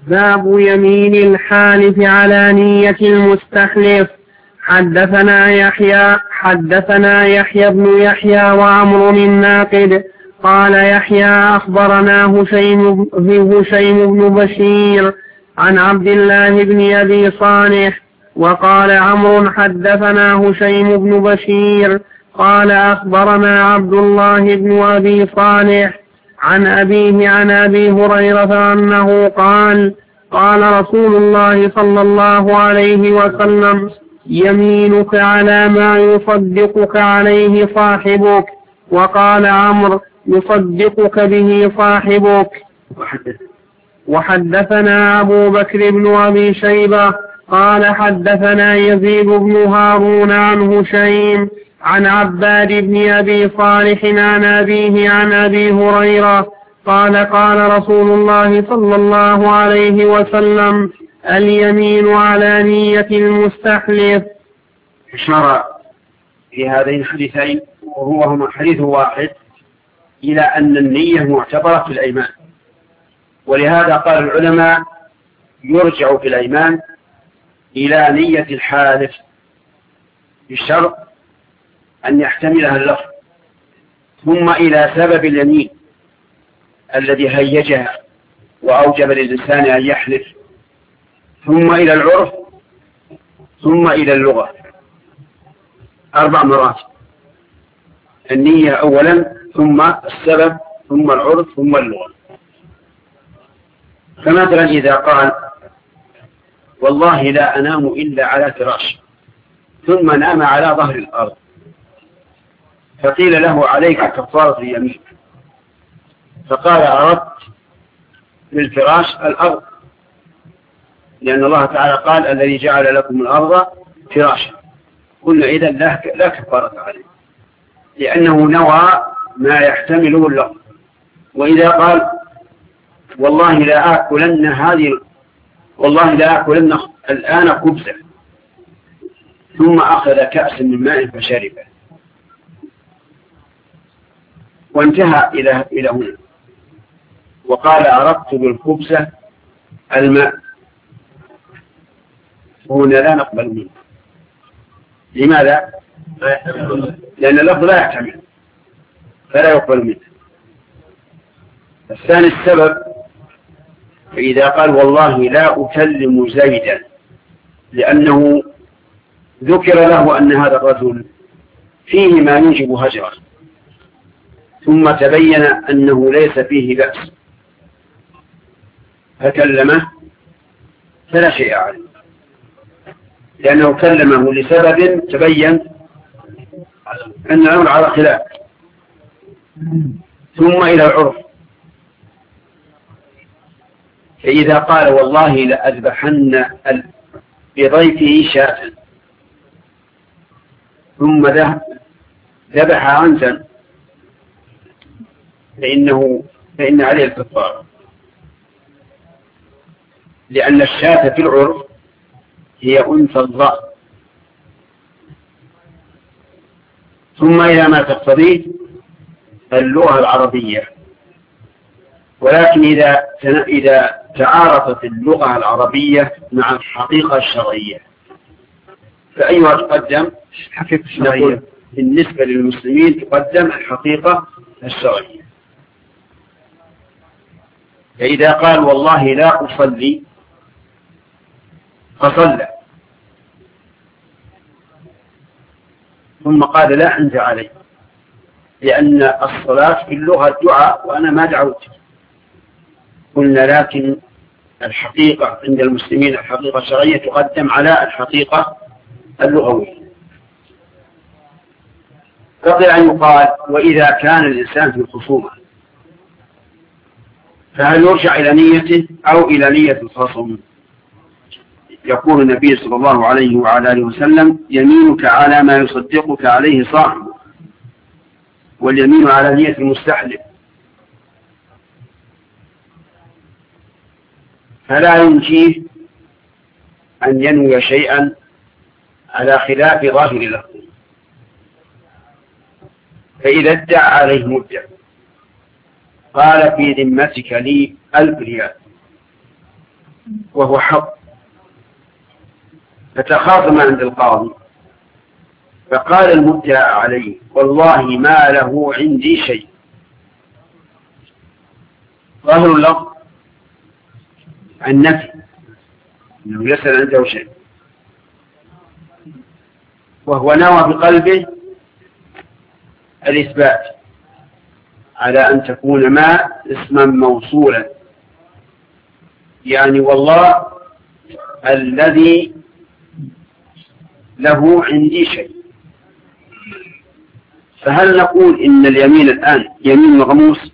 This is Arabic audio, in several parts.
باب يمين الحالف على نية المستحلف. حدثنا يحيى بن يحيى وعمر الناقد قال يحيى أخبرنا هشيم بن بشير عن عبد الله بن أبي صالح، وقال عمرو حدثنا هشيم بن بشير قال أخبرنا عبد الله بن أبي صالح عن أبيه عن أبي هريرة أنه قال قال رسول الله صلى الله عليه وسلم: يمينك على ما يصدقك عليه صاحبك. وقال عمرو: يصدقك به صاحبك. وحدثنا أبو بكر بن أبي شيبة قال حدثنا يزيد بن هارون عن هشيم عن عباد بن أبي صالح عن أبيه عن أبي هريرة قال قال رسول الله صلى الله عليه وسلم: اليمين على نية المستحلف. أشار في هذين الحديثين وهما حديث واحد إلى أن النية معتبرة في الأيمان، ولهذا قال العلماء يرجع في الأيمان إلى نية الحالف بالشرط أن يحتملها اللفظ، ثم إلى سبب اليمين الذي هيجها وأوجب للإنسان أن يحلف، ثم إلى العرف، ثم إلى اللغة. 4 مرات: النية أولا، ثم السبب، ثم العرف، ثم اللغة. فمثلا إذا قال: والله لا أنام إلا على فراش، ثم نام على ظهر الأرض، فقيل له: عليك كفارة اليمين. فقال: أردت بالفراش الأرض، لأن الله تعالى قال: الذي جعل لكم الأرض فراشا. قلنا: إذن لا كفارة عليه، لأنه نوى ما يحتمله اللفظ. وإذا قال: والله لا آكلن الآن خبزا، ثم أخذ كأسا من ماء فشربه، وانتهى إلى هنا، وقال: أردت بالخبز الماء، هنا لا نقبل منه. لماذا؟ لأن اللفظ لا يحتمل فلا يقبل منه. الثاني السبب: فإذا قال: والله لا أكلم زيدا، لأنه ذكر له أن هذا الرجل فيه ما يوجب هجره، ثم تبين أنه ليس فيه بأس فكلمه، فلا شيء عليه، لأنه كلمه لسبب تبين أن الأمر على خلاف. ثم إلى العرف: فإذا قال: والله لأذبحن بضيفه شاة، ثم ذبح عنزا، فإن عليه الكفارة، لأن الشاة في العرف هي أنثى الضأن. ثم إلى ما تقتضيه اللغة العربية. ولكن إذا تعارضت اللغة العربية مع الحقيقة الشرعية، فأيها تقدم؟ الحقيقة الشرعية. بالنسبة للمسلمين تقدم الحقيقة الشرعية. فإذا قال: والله لا أصلي، فصلى، ثم قال: لا أنت علي، لأن الصلاة في اللغة الدعاء وأنا ما دعوت. قلنا: لكن الحقيقة عند المسلمين الحقيقة الشرعية تقدم على الحقيقة اللغوية. قبل أن يقال: وإذا كان الإنسان في الخصومة، فهل يرجع إلى نيته أو إلى نية الخصم؟ يقول النبي صلى الله عليه وعلى آله وسلم: يمينك على ما يصدقك عليه صاحبك، واليمين على نية المستحلف. فلا ينجيه أن ينوي شيئا على خلاف ظاهر اللفظ. فإذا ادعى عليه مدع قال: في ذمتك لي 1000 ريال، وهو حق، فتخاصم عند القاضي، فقال المدعى عليه والله ما له عندي شيء. ظاهر اللفظ النفي، انه ليس عنده شيء، وهو نوى بقلبه الإثبات على أن تكون ما اسما موصولا، يعني والله الذي له عندي شيء. فهل نقول إن اليمين الآن يمين مغموس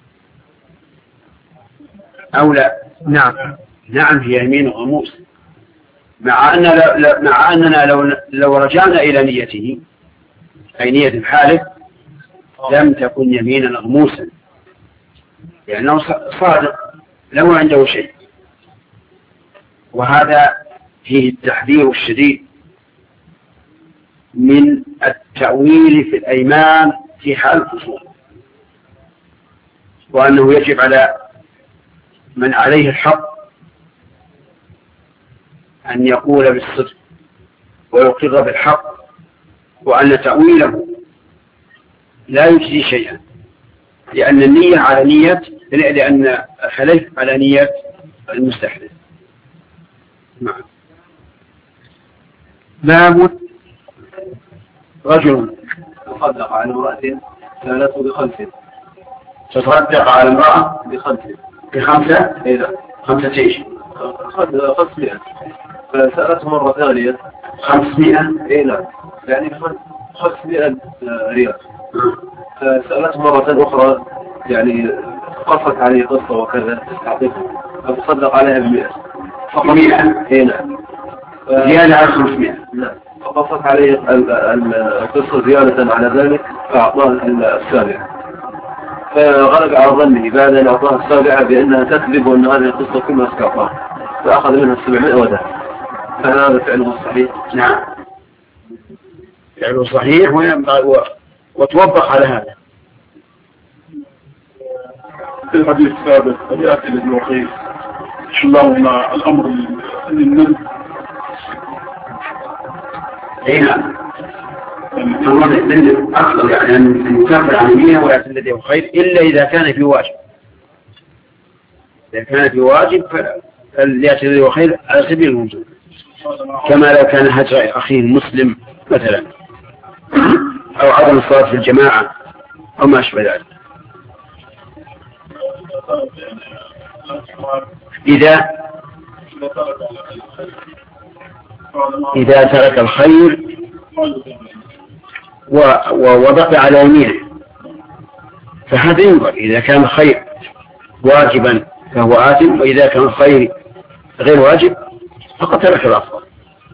أو لا؟ نعم هي يمين غموس، مع أننا لو رجعنا إلى نيته أي نية الحالف لم تكن يمينا غموسا، لأنه صادق له عنده شيء. وهذا فيه التحذير الشديد من التأويل في الأيمان في حال الخصوم، وأنه يجب على من عليه الحق أن يقول بالصدق ويقر بالحق، وأن تأويله لا يجزي شيئا، لأن النية على نية، لأن الحلف على نية المستحلف. باب رجل تصدق على امرأة سألته بخمسة، تصدق على امرأة بخمسة إذا 500 فسألته مرة ثانية 500 إيه نعم يعني 500 ريال، فسألته مرة أخرى يعني قصت عليه قصة وكذا تستعطفه، فتصدق عليها ب100 فقط 100 إيه نعم زيادة على 500 نعم، فقصت عليه القصة زيادة على ذلك فأعطاه السابعة، فغلب على ظنه بعد أن أعطاه السابعة بأنها تكذب وأن هذه القصة كلها استعطاه، فأخذ منها 700 ودفع. فهذا فعله صحيح؟ نعم فعله صحيح وتوبخ على هذا. في الحديث السابق يأتي للوقيف اللهم الأمر للنبي نعم أفضل يعني أن يكفر عن يمينه ويأتي لديه خير، إلا إذا كان في واجب. إذا كان في واجب فليأتي لديه خير على سبيل الوجوب، كما لو كان هجر أخيه المسلم مثلا، أو عدم الصلاة في الجماعة أو ما أشبه ذلك. إذا ترك الخير ووضع على يمينه فهذا ينظر، إذا كان الخير واجبا فهو آثم، وإذا كان الخير غير واجب فقد ترك الأفضل.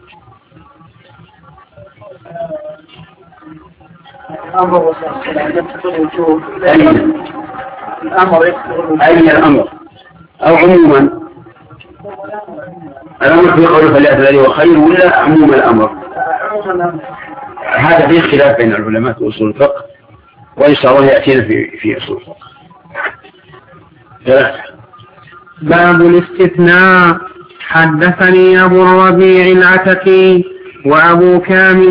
أي الأمر أو عموما الأمر في قوله فليأتي الذي هو خير ولا عموم الأمر؟ هذا فيه خلاف بين العلماء في أصول الفقه، وإن شاء الله يأتينا في أصول الفقه. باب الاستثناء. حدثني أبو الربيع العتكي وأبو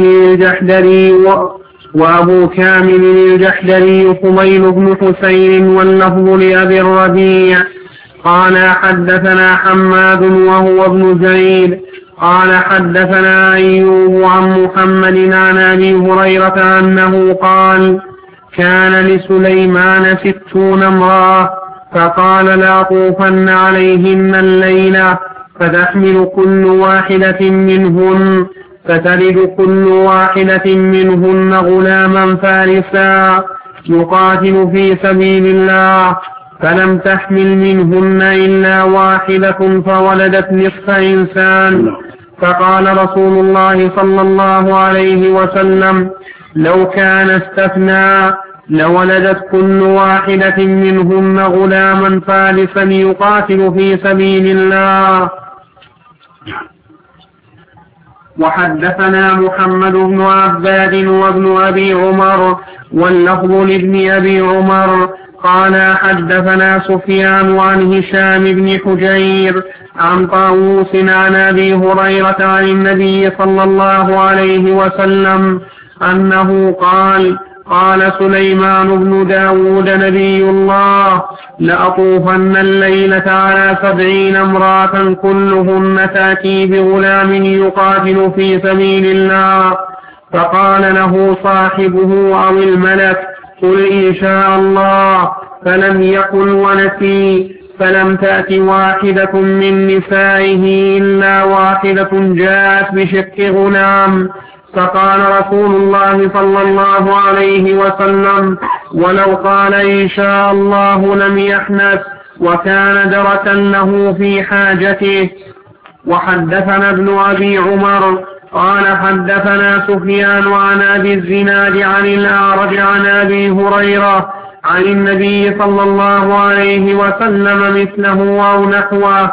كامل الجحدري فضيل بن حسين، واللفظ لأبي الربيع قال حدثنا حماد وهو ابن زيد قال حدثنا أيوب عن محمد عن أبي هريرة أنه قال كان لسليمان 60 امرأة، فقال لأطوفن عليهن الليلة فتحمل كل واحدة منهن، فتلد كل واحدة منهن غلاما فارسا يقاتل في سبيل الله، فلم تحمل منهن إلا واحدة فولدت نصف إنسان. فقال رسول الله صلى الله عليه وسلم لو كان استثنى لولدت كل واحدة منهن غلاما فارسا يقاتل في سبيل الله. وحدثنا محمد بن عباد وابن أبي عمر واللفظ لابن أبي عمر قال حدثنا سفيان عن هشام بن حجير عن طاووس عن أبي هريرة عن النبي صلى الله عليه وسلم أنه قال قال سليمان بن داود نبي الله لأطوفن الليلة على 70 امرأة كلهن تأتي بغلام يقاتل في سبيل الله. فقال له صاحبه أو الملك قل إن شاء الله، فلم يقل ونسي. فلم تأت واحدة من نسائه إلا واحدة جاءت بشق غلام. فقال رسول الله صلى الله عليه وسلم ولو قال إن شاء الله لم يحنث، وكان دركا له في حاجته. وحدثنا ابن أبي عمر قال حدثنا سفيان عن أبي الزناد عن الأعرج عن أبي هريرة عن النبي صلى الله عليه وسلم مثله أو نحوه.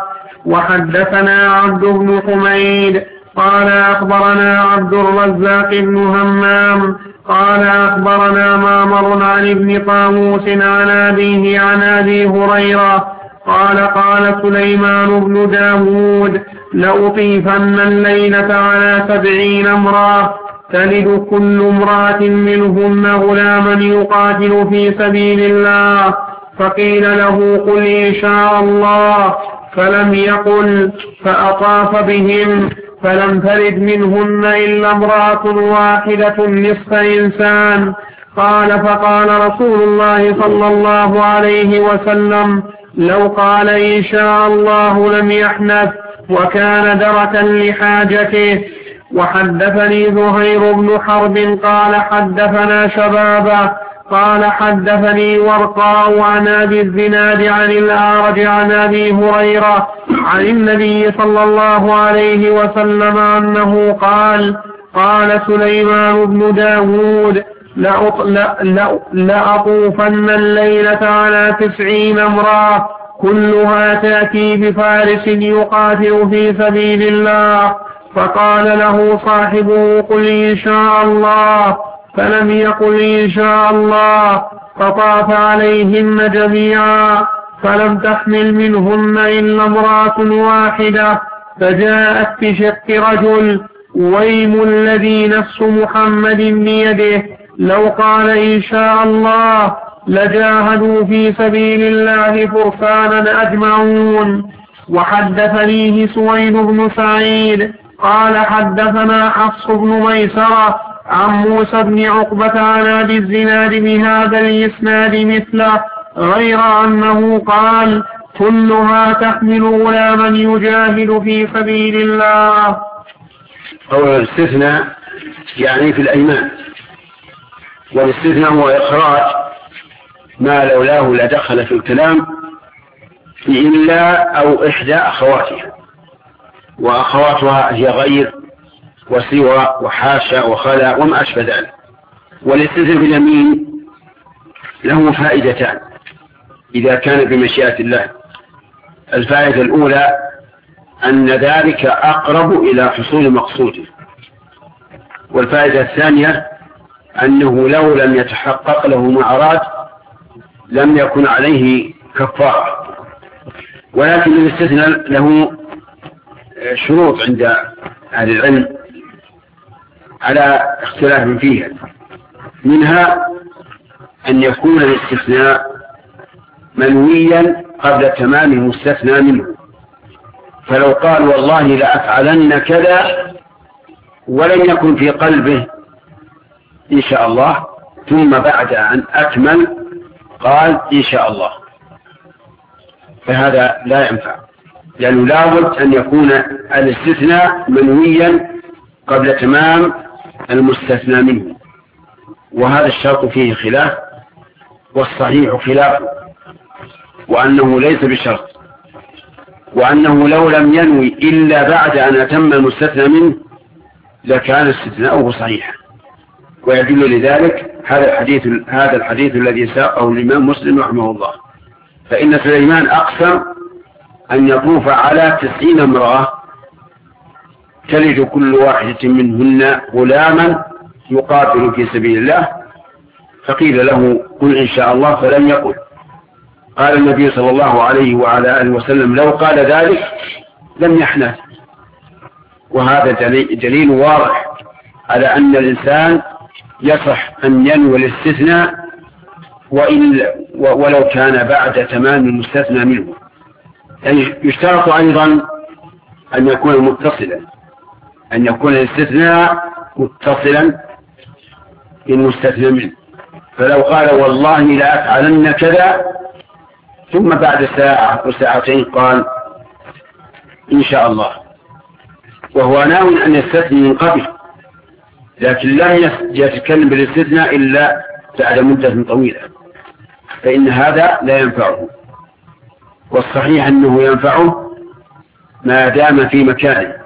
وحدثنا عبد بن حميد قال أخبرنا عبد الرزاق بن همام قال أخبرنا معمر عن ابن طاووس عن أبيه عن أبي هريرة قال قال سليمان بن داود لأطيفن الليلة على 70 امرأة تلد كل امرأة منهن غلاما يقاتل في سبيل الله. فقيل له قل إن شاء الله، فلم يقل. فأطاف بهم فلم تلد منهن إلا امرأة واحدة نصف إنسان. قال فقال رسول الله صلى الله عليه وسلم لو قال إن شاء الله لم يحنث، وكان دركا لحاجته. وحدثني زهير بن حرب قال حدثنا شبابه قال حدثني ورقاء عن أبي الزناد عن الأعرج عن أبي هريرة عن النبي صلى الله عليه وسلم أنه قال قال سليمان بن داود لأطوفن الليلة على 90 امرأة كلها تأتي بفارس يقاتل في سبيل الله. فقال له صاحبه قل إن شاء الله، فلم يقل إن شاء الله. فطاف عليهن جميعا فلم تحمل منهن إلا امرأة واحدة. فجاءت بشق رجل ويم الذي نفس محمد بيده لو قال إن شاء الله لجاهدوا في سبيل الله فرسانا أجمعون. وحدثنيه سويد بن سعيد قال حدثنا حفص بن ميسرة عن موسى بن عقبة عن أبي الزناد بهذا الإسناد مثله، غير أنه قال كلها تحمل غلاما يجاهد في سبيل الله. أو الاستثناء يعني في الأيمان، والاستثناء هو إخراج ما لولاه لدخل في الكلام إلا أو إحدى أخواتها، وأخواتها هي غير وسوى وحاشا وخلا وما أشبه ذلك. والاستثناء باليمين له فائدتان إذا كان بمشيئة الله. الفائدة الأولى أن ذلك أقرب إلى حصول مقصوده، والفائدة الثانية أنه لو لم يتحقق له ما أراد لم يكن عليه كفارة. ولكن الاستثناء له شروط عند أهل العلم على اختلاف فيها، منها أن يكون الاستثناء منويا قبل تمام المستثنى منه. فلو قال والله لأفعلن كذا ولم يكن في قلبه إن شاء الله، ثم بعد أن أكمل قال إن شاء الله، فهذا لا ينفع، لأنه لابد أن يكون الاستثناء منويا قبل تمام المستثنى منه، وهذا الشرط فيه خلاف، والصحيح خلافه، وأنه ليس بشرط، وأنه لو لم ينوي إلا بعد أن أتم المستثنى منه لكان استثناؤه صحيحا. ويدل لذلك هذا الحديث الذي ساقه الإمام مسلم رحمه الله، فإن سليمان أقسم أن يطوف على 90 امرأة تلد كل واحدة منهن غلاما يقاتل في سبيل الله. فقيل له قل إن شاء الله، فلم يقل، قال النبي صلى الله عليه وعلى آله وسلم لو قال ذلك لم يحنث. وهذا دليل واضح على أن الإنسان يصح أن ينوي الاستثناء ولو كان بعد تمام المستثنى منه. يعني يشترط أيضا أن يكون متصلا، أن يكون الاستثناء متصلا بالمستثنى منه. فلو قال والله لا أفعلن كذا ثم بعد ساعة وساعتين قال إن شاء الله، وهو ناوٍ أن يستثني من قبل، لكن لم يتكلم بالاستثناء إلا بعد مدة طويلة، فإن هذا لا ينفعه. والصحيح أنه ينفعه ما دام في مكانه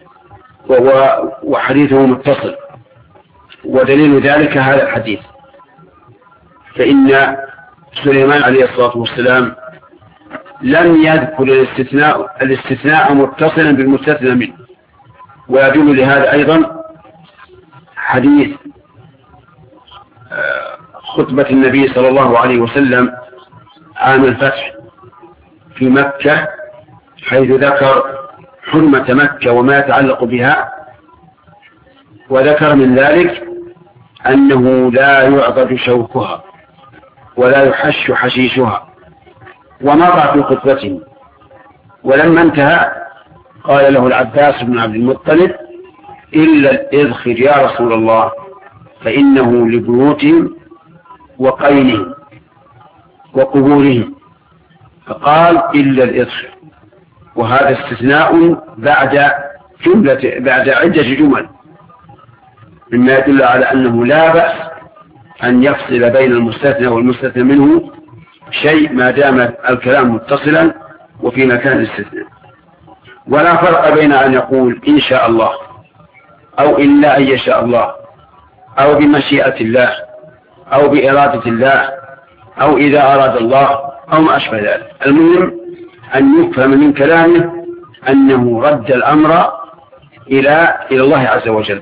وحديثه متصل، ودليل ذلك هذا الحديث. فإن سليمان عليه الصلاة والسلام لم يذكر الاستثناء متصلا بالمستثنى منه. ويدل لهذا أيضا حديث خطبة النبي صلى الله عليه وسلم عام الفتح في مكة، حيث ذكر حرمة مكة وما يتعلق بها، وذكر من ذلك أنه لا يعضد شوكها ولا يحش حشيشها، ومر في خطبته. ولما انتهى قال له العباس بن عبد المطلب إلا الإذخر يا رسول الله، فإنه لبيوتهم وقينهم وقبورهم. فقال إلا الإذخر، وهذا استثناء بعد عدة جمل، مما يدل على أنه لا بأس أن يفصل بين المستثنى والمستثنى منه شيء ما دام الكلام متصلا وفي مكان الاستثناء. ولا فرق بين أن يقول إن شاء الله أو إلا أن يشاء الله أو بمشيئة الله أو بإرادة الله أو إذا أراد الله أو ما أشبه ذلك. المهم أن يفهم من كلامه أنه رد الأمر إلى الله عز وجل.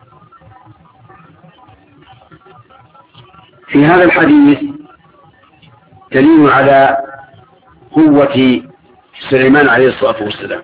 في هذا الحديث دليل على قوة سليمان عليه الصلاة والسلام،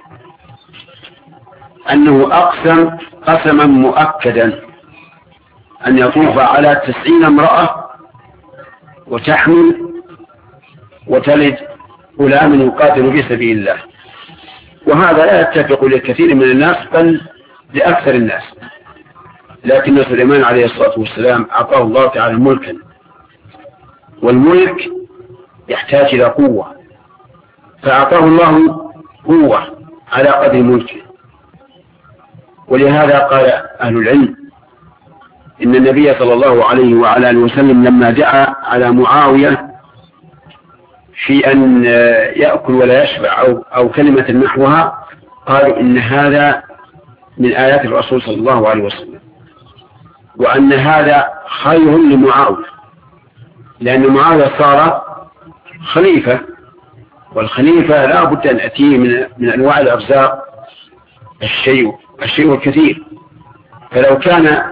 أنه أقسم قسما مؤكدا أن يطوف على 90 امرأة وتحمل وتلد غلاما يقاتل في سبيل الله. وهذا لا يتفق لكثير من الناس بل لأكثر الناس، لكن سليمان عليه الصلاة والسلام أعطاه الله تعالى ملكا، والملك يحتاج إلى قوة، فأعطاه الله قوة على قدر ملكه. ولهذا قال أهل العلم إن النبي صلى الله عليه وعلى آله وسلم لما دعا على معاوية في أن يأكل ولا يشبع أو كلمة نحوها، قالوا إن هذا من آيات الرسول صلى الله عليه وسلم، وأن هذا خير لمعاوية، لأن معاوية صار خليفة، والخليفة لا بد أن أتيه من أنواع الأرزاق الشيء الكثير. فلو كان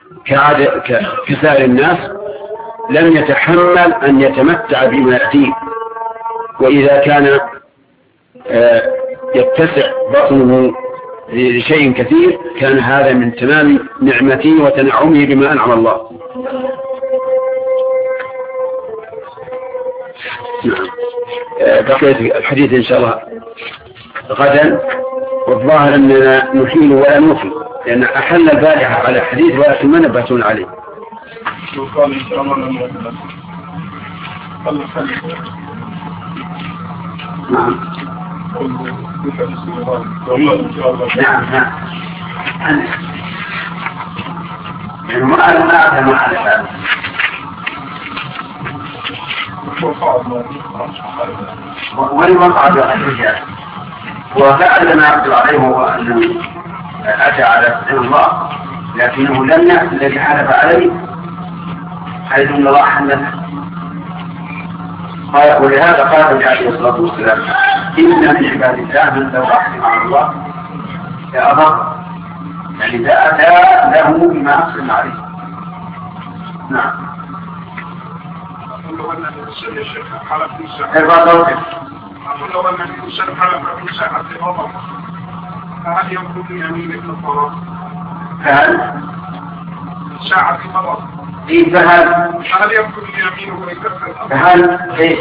كسائر الناس لم يتحمل أن يتمتع بما يأتيه، وإذا كان يتسع بطنه لشيء كثير كان هذا من تمام نعمته وتنعمه بما أنعم الله. بقية الحديث إن شاء الله غدا، والظاهر أننا نحيل ولا نوفي، لأن أحل البارحة على الحديث ولكن ما نبهتون عليه. نعم نعم يعني ما أعلم على هذا. ولمن قعد الرجال وفعل ما يقدر عليه هو أنه أتى على سبيل الله، لكنه لم يأتي الذي حلف عليه حيث أن الله حلف. ولهذا قال عليه الصلاة والسلام إن من عباد الله من لو أحسن على الله لأضر، يعني إذا أتى له بما أحسن عليه. نعم. لو أن الشيخ حلف موسى لو أن الشيخ حلف موسى حتى غضب فهل يمكن يمين ابن الطلاق؟ هل؟ ساعة غضب إيه فهل؟ هل يمكن يمينه ويكفر؟ فهل؟ إيه؟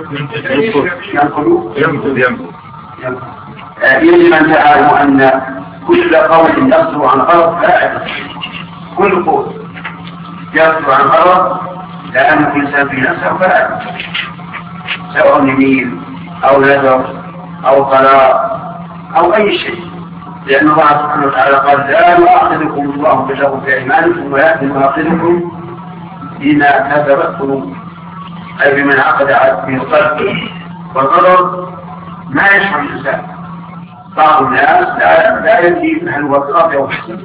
يجب أن تعلموا أن كل قول يصدر عن غرض لا يعتبر. كل قول يصدر عن غرض لا أن الإنسان في نفسه فلا يعتبر، سواء يمين أو نذر أو طلاق أو أي شيء، لأن الله سبحانه وتعالى قال لا يؤاخذكم الله باللغو في أيمانكم ولكن يؤاخذكم بما كسبت قلوبكم، أي بمن عقد في قلبه. والغرض ما يشعر الإنسان. بعض الناس لا يدري هل هو اضطراب أو حسن.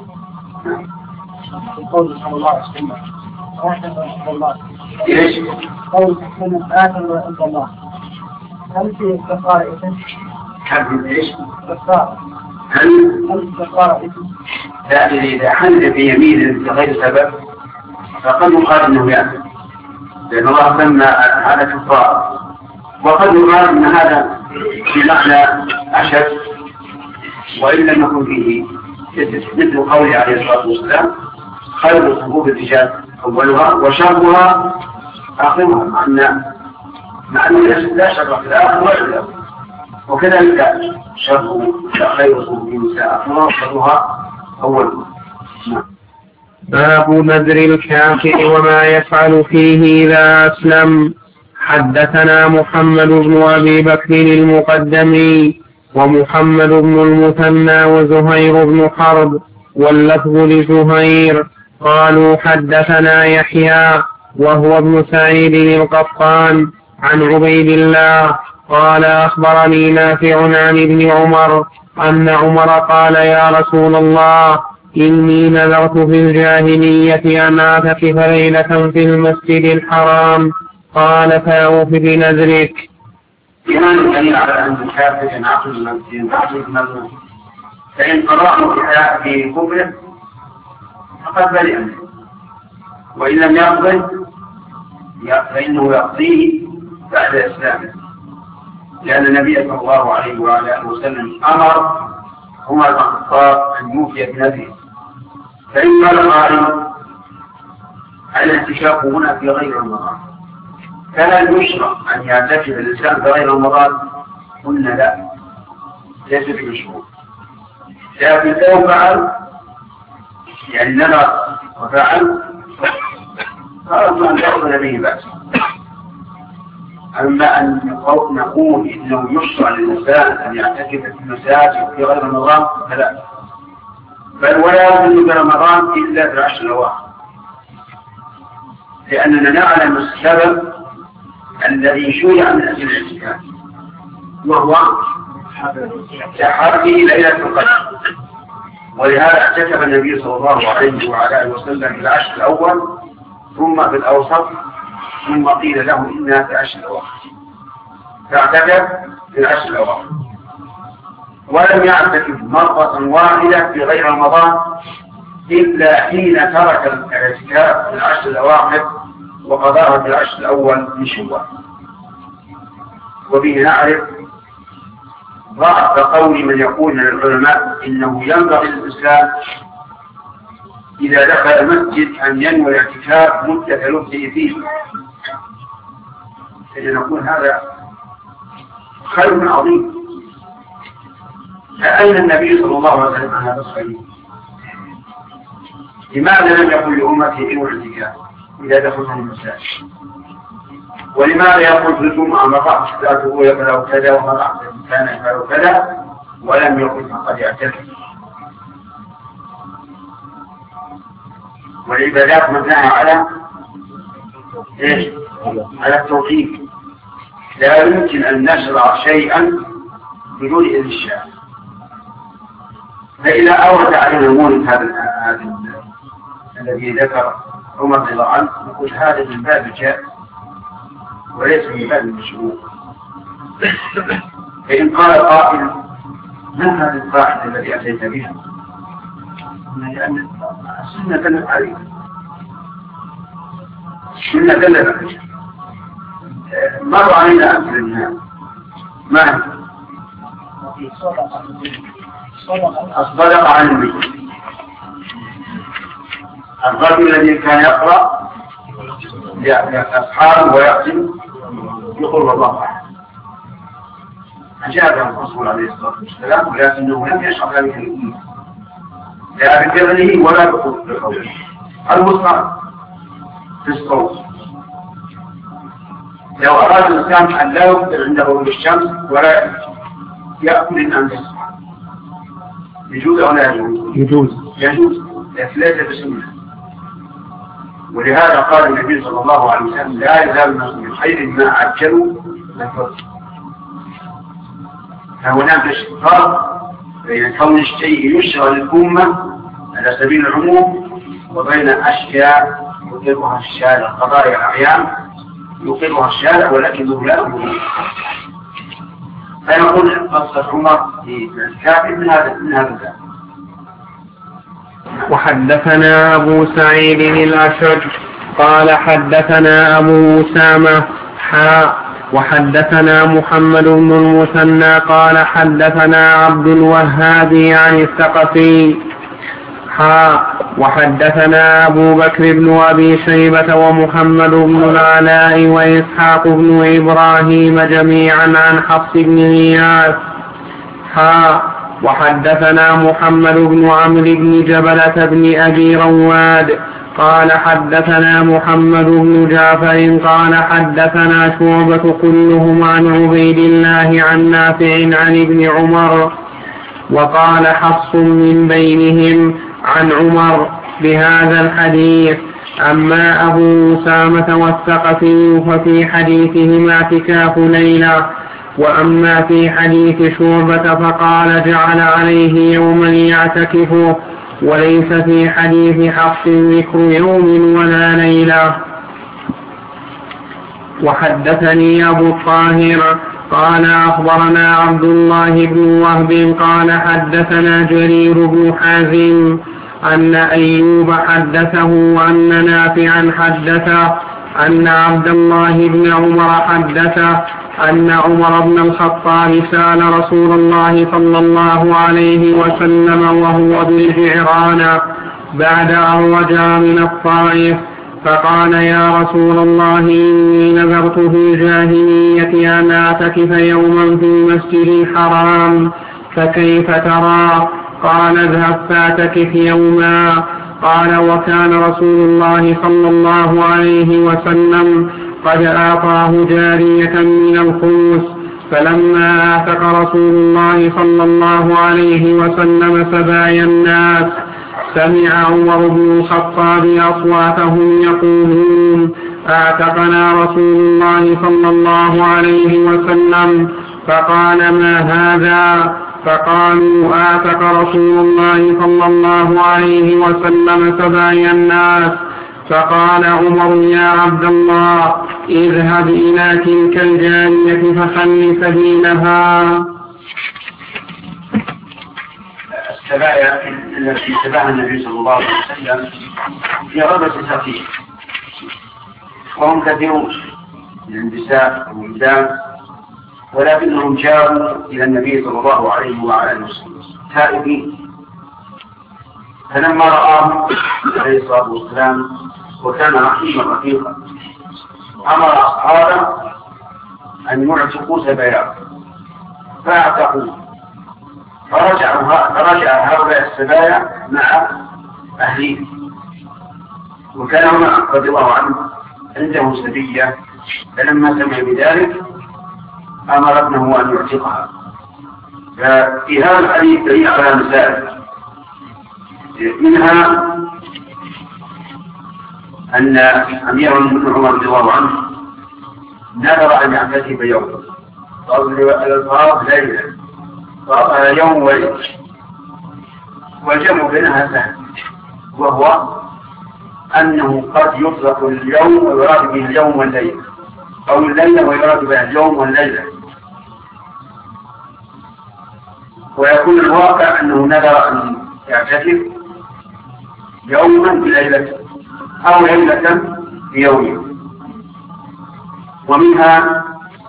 قول صلى الله عليه وسلم رحمه الله إيش؟ قول من آخر عند الله هل في كفارة إثم؟ هل إيش؟ كفارة هل في كفارة إثم؟ لا، إذا حل في يمين بغير سبب فقد يقال أنه يأثم، لأن الله سمى هذا كفارة. وقد يقال أن هذا بمعنى أشد وإن لم يكن فيه مثل قوله عليه الصلاة والسلام خير صفوف الرجال أولها وشرها آخرها، مع أنه لا شر في الآخر ولا في الأول، وكذلك شر خير صفوف النساء آخرها وشرها أولها. باب نذر الكافر وما يفعل فيه إذا أسلم. حدثنا محمد بن أبي بكر المقدمي ومحمد بن المثنى وزهير بن حرب واللفظ لزهير قالوا حدثنا يحيى وهو ابن سعيد القطان عن عبيد الله قال أخبرني نافع عن ابن عمر أن عمر قال يا رسول الله إني نذرت في الجاهلية أن أعتكف ليلة في المسجد الحرام قال فأوف بنذرك. إيمان الدليل على أن الكافر ينعقد المذموم، فإن قرأه في كفره فقد برئ منه، وإن لم يقبل فإنه يقضيه بعد إسلامه، لأن النبي صلى الله عليه وعلى وسلم أمر عمر بن الخطاب أن يوفي بنذره. فإن قال قائل الاعتكاف هنا في غير رمضان فهل يشرع أن يعتكف الإنسان في غير رمضان؟ قلنا لا، ليس بمشروع، لكن لو فعل يعني نذر وفعل فأرجو أن يأخذ به بأس. أما أن نقول إنه يشرع للإنسان أن يعتكف في المساجد في غير رمضان فلا، بل ولا يكون في رمضان إلا في العشر الأواخر، لأننا نعلم السبب الذي شرع من أجل الاعتكاف وهو تحري ليلة القدر، ولهذا اعتكف النبي صلى الله عليه وعلى آله وسلم في العشر الأول ثم في الأوسط ثم قيل له إنها في العشر الأواخر، فاعتكف في العشر الأواخر ولم يعتكف مرة واحدة في غير رمضان إلا حين ترك الاعتكاف في العشر الأواخر وقضاها في العشر الأول من شوال. وبه نعرف ضعف قول من يقول من العلماء إنه ينبغي للإنسان إذا دخل المسجد أن ينوي الاعتكاف مدة لبثه فيه، فنقول هذا خير عظيم. فأين النبي صلى الله عليه وسلم عن هذا الصحيح؟ لماذا لم يقل لأمته إنوا الاعتكاف إذا دخلوا المساجد؟ ولماذا يقول في الجمعة مرات صلاته يفعل كذا ومرات كان يفعل كذا ولم يقل فقد اعتكف؟ والعبادات مبناها على ايش؟ على التوقيف. لا يمكن أن نشرع شيئا بدون إذن الشارع. فإذا أورد علينا المولد هذا الذي ذكر عمر رضي الله عنه نقول هذا من باب الجائز وليس من باب المشروع. فإن قال قائل ما هذه القاعدة التي أتيت بها؟ لأن السنة دلت عليها، السنة دلت عليها مر علينا أمثلة ما الصدقة عن النبي. الرجل الذي كان يقرأ لأصحابه ويختم يقول الله عنه أجاب الرسول عليه الصلاة والسلام، ولكنه لم يشعر ذلك الأمة لا بفعله ولا بقوله. المصنع في الصوت، لو أراد الإنسان أن لا يقدر عنده بالشمس ولا يأكل الأمس يجوز أو لا يجوز؟ يجوز، لكن ليس بسنة. ولهذا قال النبي صلى الله عليه وسلم لا يزال الناس من خير ما عجلوا من فضل. فهناك فرق بين كون الشيء يشرع للأمة على سبيل العموم وبين أشياء يقرها الشارع، قضايا الأعيان يقرها الشارع ولكنه لا يقرها. فيقول قصة عمر في الكاتب من هذا الباب. وحدثنا أبو سعيد الأشج قال حدثنا أبو أسامة وحدثنا محمد بن المثنى قال حدثنا عبد الوهاب عن الثقفي وحدثنا أبو بكر بن أبي شيبة ومحمد بن العلاء وإسحاق بن إبراهيم جميعا عن حفص بن غياث وحدثنا محمد بن عمرو بن جبلة بن أبي رواد قال حدثنا محمد بن جعفر قال حدثنا شعبة كلهم عن عبيد الله عن نافع عن ابن عمر، وقال حفص من بينهم عن عمر بهذا الحديث. أما أبو أسامة والثقفي ففي حديثهما اعتكاف ليلة، وأما في حديث شعبة فقال جعل عليه يوما يعتكفه، وليس في حديث حفص ذكر يوم ولا ليلة. وحدثني أبو الطاهر قال أخبرنا عبد الله بن وهب قال حدثنا جرير بن حازم أن أيوب حدثه وأن نافعا حدثه أن عبد الله بن عمر حدثه أن عمر بن الخطاب سأل رسول الله صلى الله عليه وسلم وهو بالجعران بعد أن رجع من الطائف، فقال يا رسول الله إني نذرت في الجاهلية أن أعتكف يوما في المسجد الحرام فكيف ترى؟ قال اذهب فاعتكف يوما. قال وكان رسول الله صلى الله عليه وسلم قد أعطاه جارية من الخمس، فلما آتق رسول الله صلى الله عليه وسلم سبايا الناس سمع عمر بن الخطاب أصواتهم يقولون أعتقنا رسول الله صلى الله عليه وسلم، فقال ما هذا؟ فقالوا أعتق رسول الله صلى الله عليه وسلم سبايا الناس. فقال عمر يا عبد الله اذهب إلى تلك الجارية فخل سبيلها. السبايا التي اتبعها النبي صلى الله عليه وسلم في غابة ثقيف، وهم كثيرون من النساء والولدان، ولكنهم جاءوا إلى النبي صلى الله عليه وعلى آله وسلم تائبين. فلما رآهم عليه الصلاة والسلام وكان رحيما رفيقا أمر أصحابه أن يعتقوا سباياهم فاعتقوا، فرجع هؤلاء السبايا مع أهلهم. وكان عمر رضي الله عنه عنده سبية، فلما سمع بذلك أمر ابنه أن يعتقها. ففي هذا الحديث دليل على مسائل، منها أن أمير المؤمنين عمر رضي الله عنه نذر أن يعتكف يوما، قال الفراغ ليلة، فقال يوم وليلة، والجمع بينها سهل، وهو أنه قد يطلق اليوم ويراد به اليوم والليلة، أو الليلة ويراد به اليوم والليلة، ويكون الواقع أنه نذر أن يعتكف يوما بليلة أو ليلة بيوم. ومنها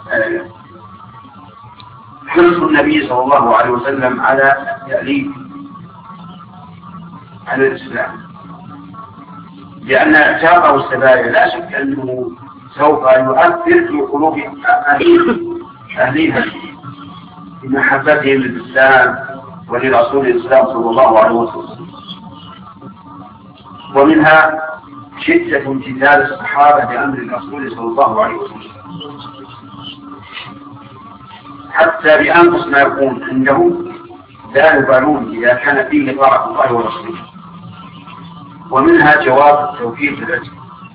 حرص النبي صلى الله عليه وسلم على التأليف على الإسلام، لأن اعتاقه السبايا لا شك أنه سوف يؤثر في قلوب أهلها بمحبتهم للإسلام ولرسول الإسلام صلى الله عليه وسلم. ومنها شدة امتثال الصحابة بأمر الرسول صلى الله عليه وسلم حتى بأنقص ما يكون عندهم لا يبالون إذا كان فيه طاعة الله ورسوله. ومنها جواز التوفيق بالأجر،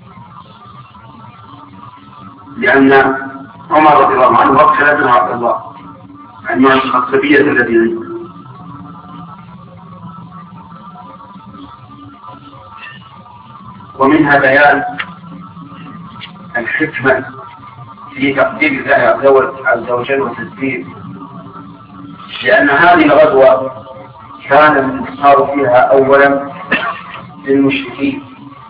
لأن عمر رضي الله عنه وكل ابن عبد الله عن الخطبية الذي عنده. ومنها بيان الحكمة في تقدير الله عز وجل وتدبيره، لأن هذه الغزوة كان الانتصار فيها أولا للمشركين،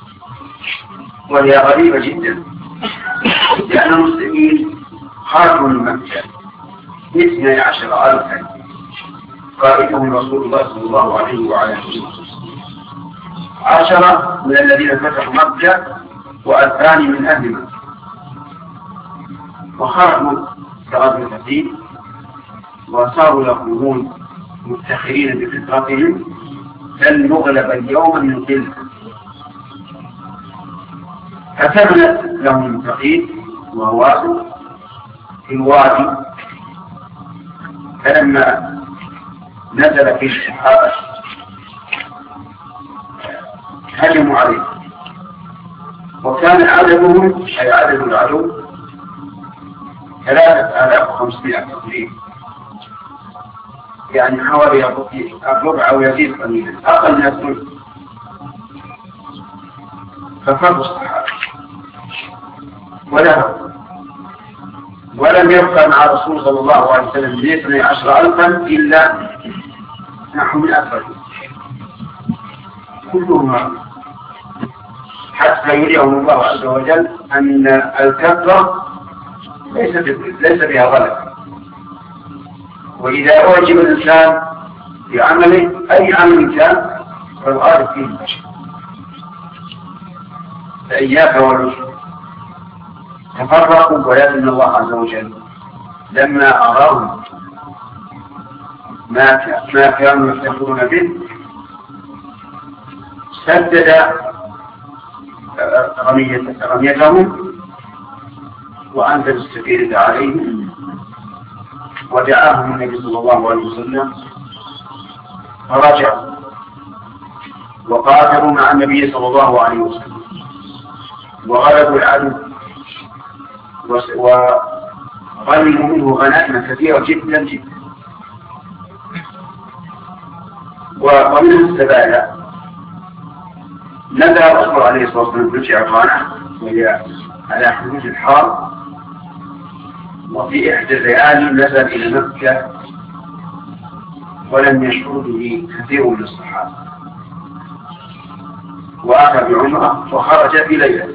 وهي غريبة جدا، لأن المسلمين خرجوا من مكة 12,000 قائدهم رسول الله صلى الله عليه وعلى آله وسلم، 10 من الذين فتحوا مكة و2,000 من أهل مكة، وخرجوا كغزوة الدين وصاروا يقولون مفتخرين بفطرتهم لن نغلب اليوم من قلة، فثبت لهم تقييد وهو في الوادي. فلما نزل في الصحابة هجموا عليه، وكان عددهم أي عدد العدو 3,500 تقريبا، يعني حوالي الربع أو يزيد قليلا، أقل من الثلث. ففروا الصحابة ولم يبقى مع الرسول صلى الله عليه وسلم 12,000 إلا نحو من أكثر كلهم، حتى يريهم الله عز وجل أن الكثرة ليس بها غلبة. وإذا أعجب الإنسان بعمله أي عمل كان فالغالب فيه البشر، فإياك والعشر. تفرقوا، ولكن الله عز وجل لما أراهم ما كانوا يفتخرون به سدد رميتهم وأنزل السكينة عليهم، ودعاهم النبي صلى الله عليه وسلم فرجعوا وقاتلوا مع النبي صلى الله عليه وسلم وغلبوا العدو وغنموا منه غنائم كثيرة جدا جدا. ومن السبايا نزل الرسول عليه الصلاة والسلام في الجعرانة وهي على حدود الحار، وفي إحدى الليالي نزل إلى مكة ولم يشعر به كثير من الصحابة، وأتى بعمرة وخرج في ليلة.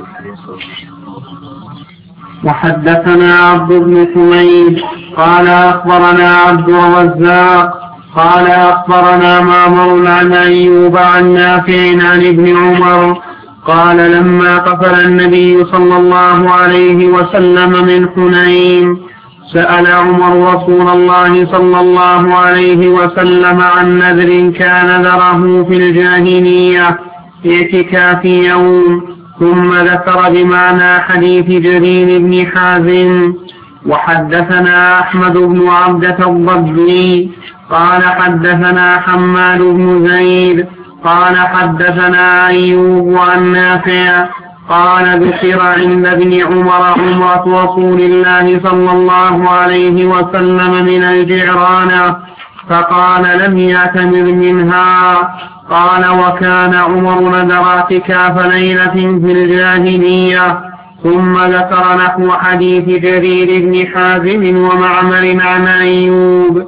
وحدثنا عبد بن حميد قال أخبرنا عبد الرزاق قال أخبرنا معمر عن أيوب عن نافع عن ابن عمر قال لما قفل النبي صلى الله عليه وسلم من حنين سأل عمر رسول الله صلى الله عليه وسلم عن نذر كان ذره في الجاهلية في اعتكاف يوم، ثم ذكر بمعنى حديث جرير بن حازم. وحدثنا أحمد بن عبدة الضبي قال حدثنا حماد بن زيد قال حدثنا أيوب عن نافع قال ذكر عند ابن عمر عمرة رسول الله صلى الله عليه وسلم من الجعرانة فقال لم يعتمر منها. قال وكان عمر نذر اعتكاف ليلة في الجاهلية، ثم ذكر نحو حديث جرير بن حازم ومعمر عن أيوب.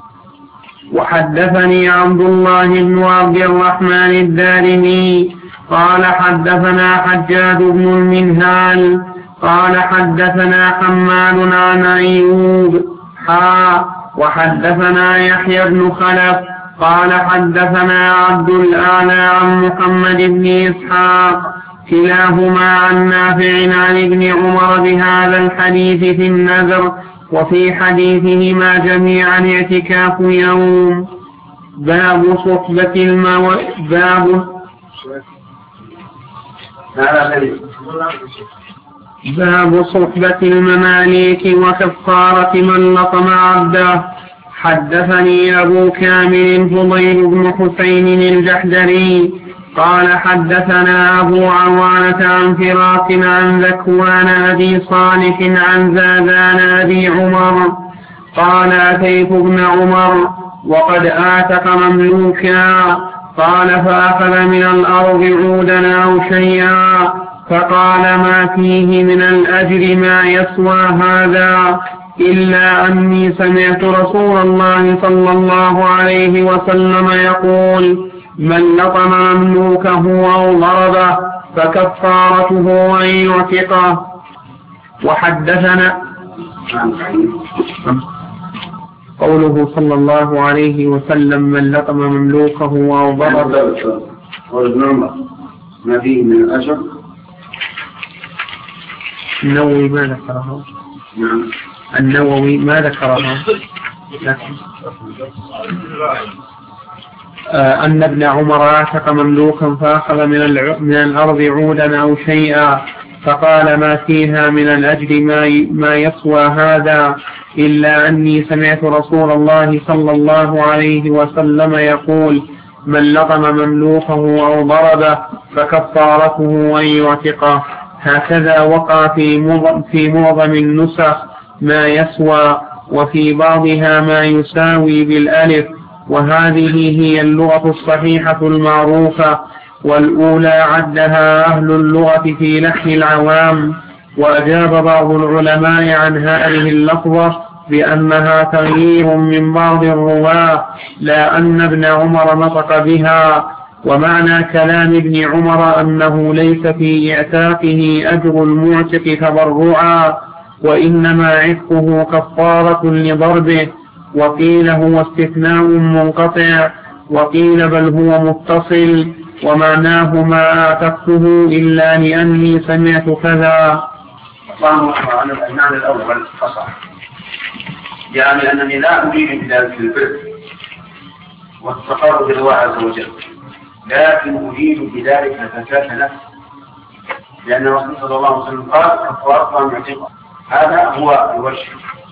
وحدثني عبد الله بن عبد الرحمن الدارمي قال حدثنا حجاج بن المنهال قال حدثنا حماد عن أيوب وحدثنا يحيى بن خلف قال حدثنا عبد الأعلى عن محمد بن إسحاق كلاهما عن نافع عن ابن عمر بهذا الحديث في النذر، وفي حديثهما جميعا اعتكاف يوم. باب صحبة المماليك وكفارة من لطم عبده. حدثني أبو كامل فضيل بن حسين الجحدري قال حدثنا أبو عوانة عن فراس عن ذكوان أبي صالح عن زادان أبي عمر قال أتيت ابن عمر وقد آتق مملوكا، قال فأخذ من الأرض عودا أو شيئا، فقال ما فيه من الأجر ما يسوى هذا، إلا أني سمعت رسول الله صلى الله عليه وسلم يقول من لطم مملوكه أو ضربه فكفارته أن يعتقه. وحدثنا قوله صلى الله عليه وسلم من لطم مملوكه أو ضربه ما فيه من الأجر. النووي ما ذكرها. النووي ما ذكرها، لكن أن ابن عمر اعتق مملوكا فأخذ من الأرض عودا أو شيئا، فقال ما فيها من الأجر ما يسوى هذا، إلا أني سمعت رسول الله صلى الله عليه وسلم يقول من لطم مملوكه أو ضربه فكفارته أن يعتقه. هكذا وقع في معظم النسخ ما يسوى، وفي بعضها ما يساوي بالألف، وهذه هي اللغة الصحيحة المعروفة، والأولى عدها أهل اللغة في لحن العوام. وأجاب بعض العلماء عن هذه اللفظة بأنها تغيير من بعض الرواة، لا أن ابن عمر نطق بها. ومعنى كلام ابن عمر أنه ليس في إعتاقه أجر المعتق تبرعا، وإنما عتقه كفارة لضربه. وقيل هو استثناء منقطع، وقيل بل هو متصل، ومعناه ما أعتقته إلا لأني سمعت كذا. عن المعنى الأول فصح، يعني أنني لا أريد بذلك البر والتقرب إلى الله عز وجل، لكن أريد بذلك زكاة نفس، لأن الرسول صلى الله عليه وسلم قال كفارة من عتق. هذا هو الوجه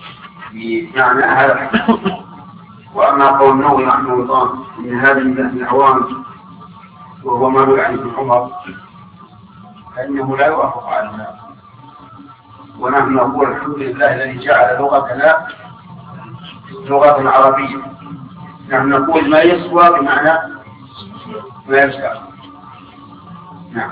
بمعنى هذا الحديث. وأما قول النووي رحمه الله من هذا الأعوام وهو ما روي عن ابن عمر فإنه لا يوافق على هذا. ونحن نقول الحمد لله الذي جعل لغتنا لغة عربية. نحن نقول ما يسوى بمعنى ما يسوى. نعم.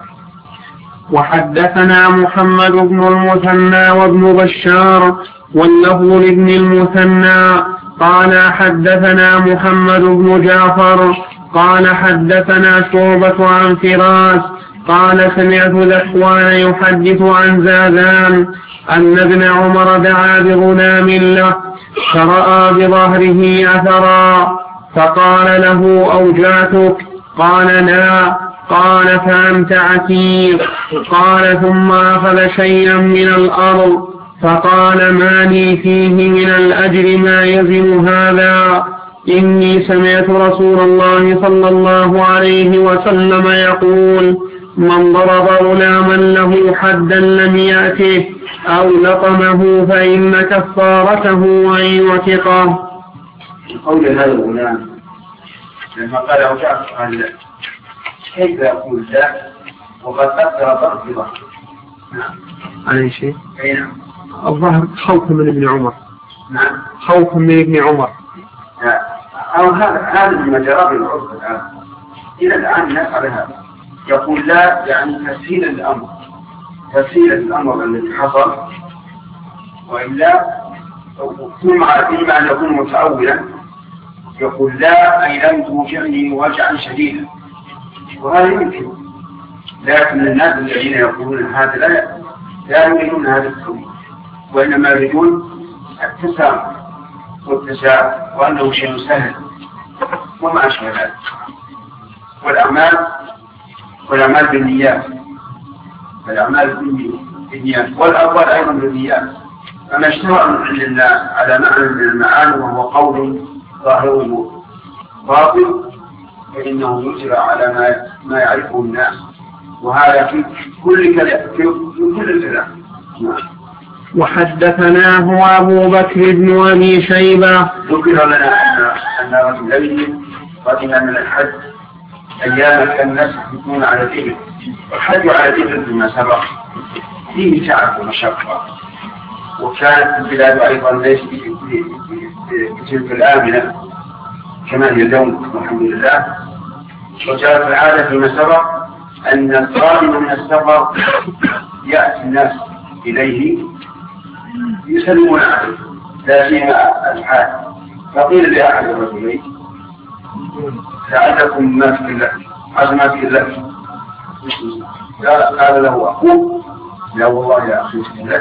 وحدثنا محمد بن المثنى وابن بشار واللفظ لابن المثنى قال حدثنا محمد بن جعفر قال حدثنا شعبة عن فراس قال سمعت ذكوان يحدث عن زادان أن ابن عمر دعا بغلام له فرأى بظهره أثرا، فقال له أوجعتك؟ قال لا. قال فأنت عتيق. قال ثم أخذ شيئا من الأرض فقال ما لي فيه من الأجر ما يزن هذا، إني سمعت رسول الله صلى الله عليه وسلم يقول من ضرب غلاما له حدا لم يأته أو لطمه فإن كفارته أن يعتقه. قول هذا الغلام لما قال أوجعت قال لا، كيف يقول لا وقد أثر ضرب بظهر؟ نعم. عليه شيء؟ أي نعم. الظهر خوفا من ابن عمر. نعم. خوفا من ابن عمر. أو هذا من جراب العرف الآن. إلى الآن نفعل هذا. يقول لا يعني تسهيل الأمر. تسهيل الأمر الذي حصل، وإلا إما أن يكون متأولا يقول لا أي لم توجعني وجعا شديدا، وهذا يمكن. لكن الناس الذين يقولون هذا لا يريدون هذا التوحيد، وإنما يريدون التسامح والتساهل، وأنه شيء سهل وما أشبه ذلك. والأعمال بالنيات، والأقوال أيضا بالنيات. فما اشتهر عند الله على معنى من المعاني وهو قول ظاهره باطل فإنه يجرى على ما يعرفه الناس، وهذا في كل الكلام. وحدثناه أبو بكر بن أبي شيبة. ذكر لنا أن رجلين قدما من الحج أيام كان الناس يحدثون على الإبل، والحج على الإبل بما سبق فيه تعب ومشقة، وكانت البلاد أيضا ليست بتلك الآمنة كما هي اليوم والحمد لله. وجاءت العادة فيما سبق أن القادم من السفر يأتي الناس إليه يسلمون عليه لا سيما الحاج، فقيل لأحد الرجلين لعلكم ما في الله عزما في الله، قال له أخوه لا والله يا أخي في الله،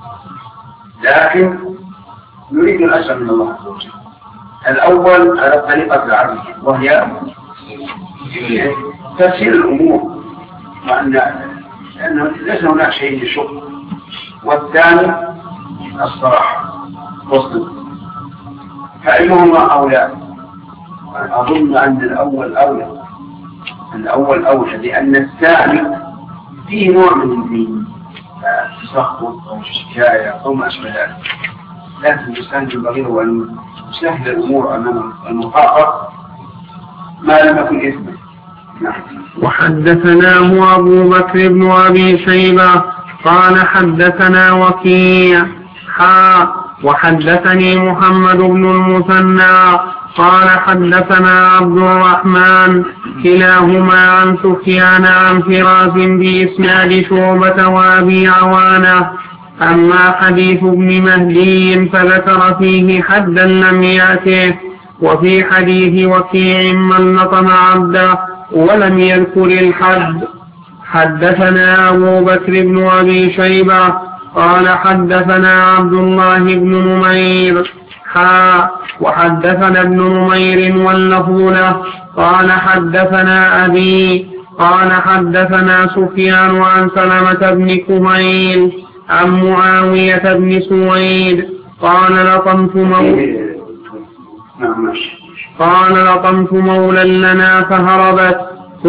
لكن نريد الأسر من الله عز وجل. الأول على طريقة العبد وهي تفسير الأمور، لأنه ليس هناك شيء للشغل. والثاني الصراحة والصدق، فأيهما أولى؟ أظن أن الأول أولى، لأن الثاني فيه نوع من التسخط أو الشكاية أو ما أشبه ذلك، لكن الإنسان ينبغي له أن يسهل الأمور أمام المخاطر ما لم يكن إثما. وحدثناه أبو بكر بن أبي شيبة قال حدثنا وكيع وحدثني محمد بن المثنى قال حدثنا عبد الرحمن كلاهما عن سفيان عن فراس بإسناد شعبة وأبي عوانة. أما حديث ابن مهدي فذكر فيه حدا لم يأته، وفي حديث وكيع من لطم عبده ولم يذكر الحد. حدثنا أبو بكر بن أبي شيبة قال حدثنا عبد الله بن نمير وحدثنا ابن نمير واللفظ له قال حدثنا أبي قال حدثنا سفيان عن سلمة بن كهيل عن معاوية بن سويد قال لطمت مولا لنا فهربت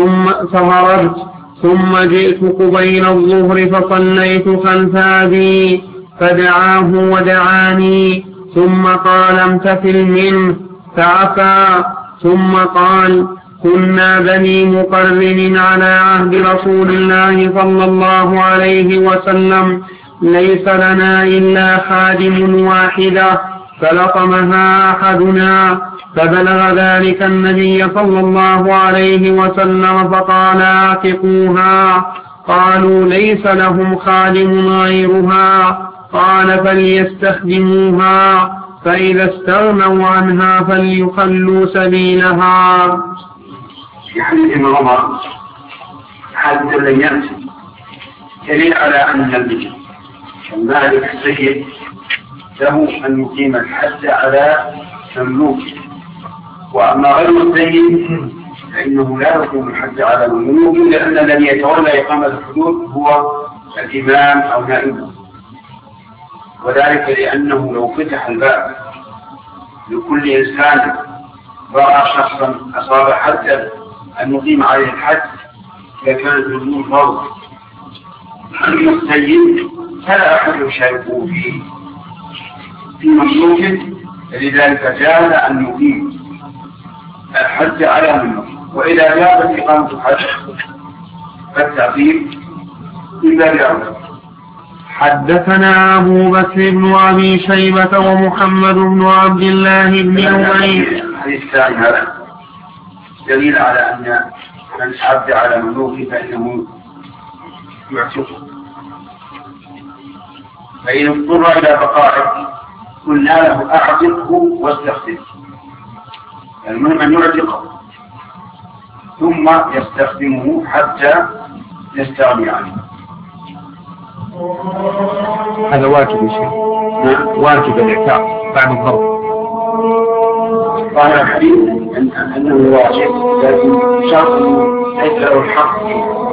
ثم جئت قبيل الظهر فصليت خلف أبي فدعاه ودعاني، ثم قال امتثل منه فعفا، ثم قال كنا بني مقرن على عهد رسول الله صلى الله عليه وسلم ليس لنا إلا خادم واحدة فلطمها أحدنا، فبلغ ذلك النبي صلى الله عليه وسلم فقال اعتقوها. قالوا ليس لهم خادم غيرها، قال فليستخدموها، فإذا استغنوا عنها فليخلوا سبيلها. يعني ابن عمر حد لم يأتي دليل على أن المالك السيد له أن يقيم الحد على مملوك، وأما غير السيد فإنه لا يقيم الحد على مملوك، لأن الذي يتولى إقامة الحدود هو الإمام أو نائبه، وذلك لأنه لو فتح الباب لكل إنسان رأى شخصا أصاب حدا أن يقيم عليه الحد لكانت الأمور فرض. أما السيد فلا أحد يشاركه في مملوكه، لذلك جاز أن يقيم الحد على مملوكه. وإذا جاءت إقامة الحد فالتعقيب إلا بأمر. حدثنا أبو بكر بن أبي شيبة ومحمد بن عبد الله بن نمير. الحديث الثاني هذا دليل على أن من عبد على مملوكه فإنه يعتقه، فإن اضطر إلى بقائه قلنا له أعتقه واستخدمه. المهم أن يعتقه ثم يستخدمه حتى يستغني عنه. هذا واجب يا شيخ. واجب الإعتاق بعد الضرب. قال الحديث أنه واجب، لكن شرط ليس له الحق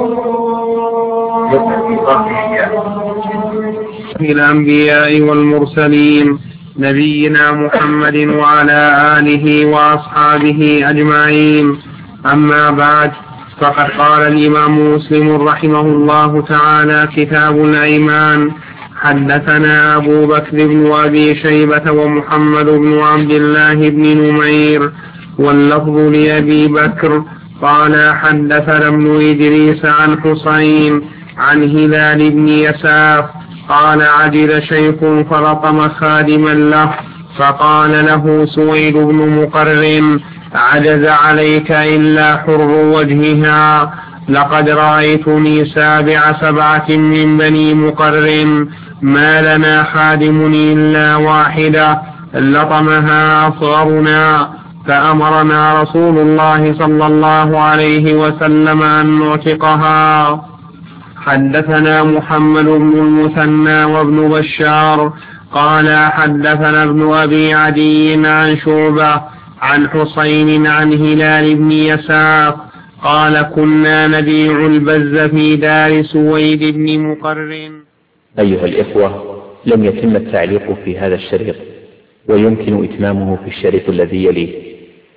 في الأنبياء والمرسلين نبينا محمد وعلى آله وأصحابه أجمعين. أما بعد، فقد قال الإمام مسلم رحمه الله تعالى: كتاب الأيمان. حدثنا أبو بكر بن أبي شيبة ومحمد بن عبد الله بن نمير، واللفظ لأبي بكر، قال حدثنا ابن إدريس عن حسين عن هلال بن يساف قال: عجل شيخ فلطم خادما له فقال له سويد بن مقرن: عجز عليك إلا حر وجهها، لقد رأيتني 7 من بني مقرن، ما لنا خادم إلا واحدة، لطمها أصغرنا، فأمرنا رسول الله صلى الله عليه وسلم أن نعتقها. حدثنا محمد بن المثنى وابن بشار قال حدثنا ابن أبي عدي عن شعبة عن حسين عن هلال بن يساف قال: كنا نبيع البز في دار سويد بن مقرن. أيها الإخوة، لم يتم التعليق في هذا الشريط، ويمكن إتمامه في الشريط الذي يليه.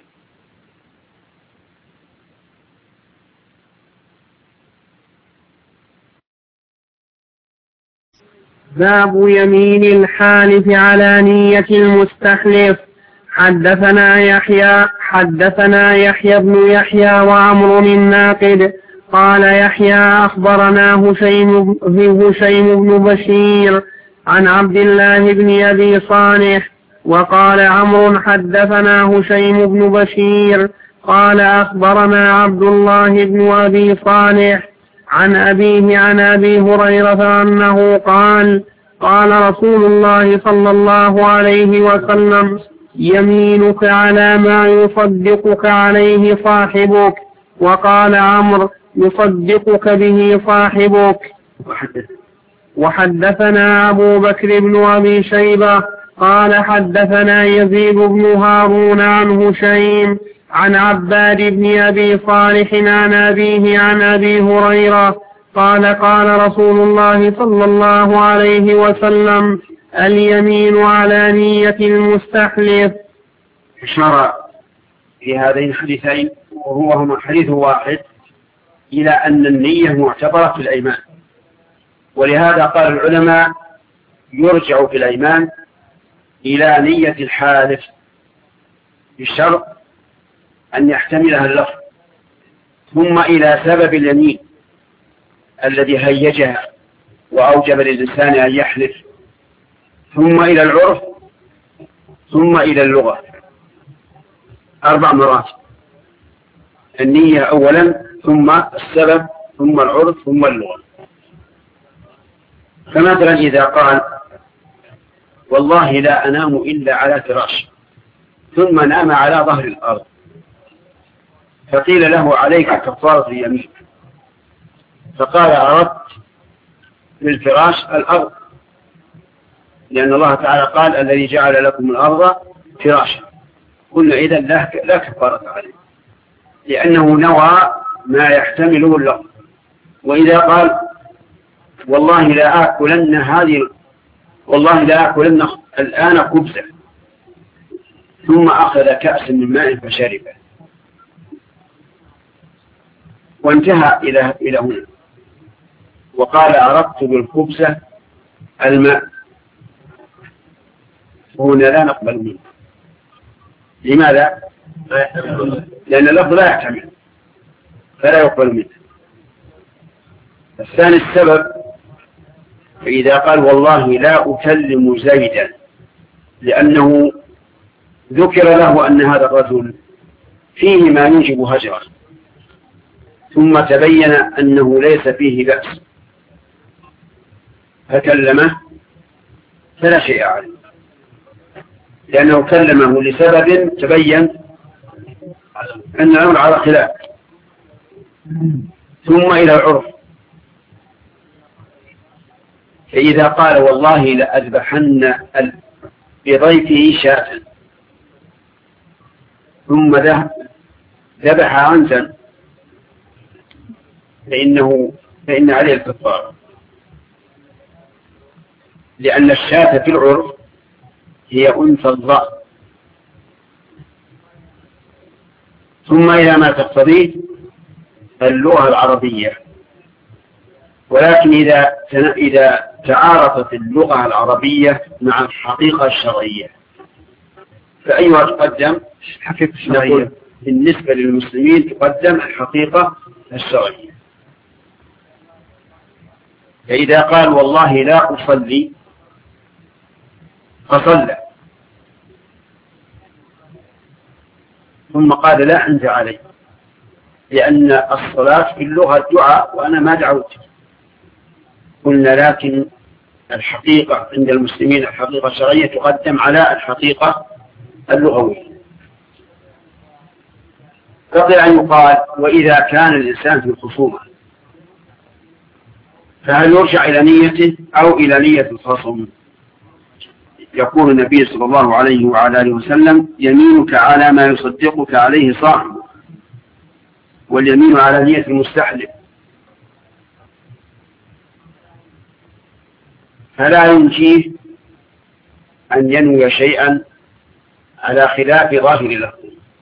باب يمين الحالف على نية المستحلف. حدثنا يحيى بن يحيى وعمر الناقد قال يحيى أخبرنا هشيم بن بشير عن عبد الله بن أبي صالح، وقال عمرو حدثنا هشيم بن بشير قال أخبرنا عبد الله بن أبي صالح عن أبيه عن أبي هريرة أنه قال: قال رسول الله صلى الله عليه وسلم: يمينك على ما يصدقك عليه صاحبك. وقال عمرو: يصدقك به صاحبك. وحدثنا أبو بكر بن أبي شيبة قال حدثنا يزيد بن هارون عن هشيم عن عباد بن أبي صالح عن أبيه عن أبي هريرة قال: قال رسول الله صلى الله عليه وسلم: اليمين على نية المستحلف. أشار في هذين الحديثين وهما حديث واحد إلى أن النية معتبرة في الأيمان، ولهذا قال العلماء: يرجع في الأيمان إلى نية الحالف بالشرط أن يحتملها اللفظ، ثم إلى سبب اليمين الذي هيجها وأوجب للإنسان أن يحلف، ثم إلى العرف، ثم إلى اللغة. 4 مرات: النية أولا، ثم السبب، ثم العرف، ثم اللغة. فمثلا إذا قال: والله لا أنام إلا على فراش، ثم نام على ظهر الأرض، فقيل له: عليك كفارة اليمين، فقال: أردت بالفراش الأرض، لأن الله تعالى قال: الذي جعل لكم الأرض فراشا. قلنا: إذن لا كفارة عليه، لأنه نوى ما يحتمله اللفظ. وإذا قال: والله لا آكلن الآن خبزا، ثم أخذ كأسا من ماء فشربه، وانتهى إلى هنا، وقال: أردت بالخبز الماء، هنا لا نقبل منه. لماذا؟ لأن اللفظ لا يحتمل فلا يقبل منه. الثاني السبب: فإذا قال: والله لا أكلم زيدا، لأنه ذكر له أن هذا الرجل فيه ما يوجب هجره، ثم تبين أنه ليس فيه بأس فكلمه، فلا شيء عليه، لأنه كلمه لسبب تبين أن الأمر على خلاف. ثم إلى العرف، فإذا قال والله لأذبحن بضيفه شاة ثم ذبح عنزا فإن عليه الكفارة، لأن الشاة في العرف هي أنثى الضأن، ثم إلى ما تقتضيه اللغة العربية. ولكن إذا تعارضت اللغة العربية مع الحقيقة الشرعية فأيها تقدم؟ الحقيقة الشرعية. بالنسبة للمسلمين تقدم الحقيقة الشرعية. فإذا قال والله لا أصلي فصلى، ثم قال لا أنت علي، لأن الصلاة في اللغة الدعاء وأنا ما دعوت. قلنا لكن الحقيقة عند المسلمين الحقيقة الشرعية تقدم على الحقيقة اللغوية. بقي أن يقال وإذا كان الإنسان في الخصومة فهل يرجع إلى نيته أو إلى نية الخصم؟ يقول النبي صلى الله عليه وعلى آله وسلم يمينك على ما يصدقك عليه صاحبك، واليمين على نية المستحلف، فلا ينجيه أن ينوي شيئا على خلاف ظاهر له.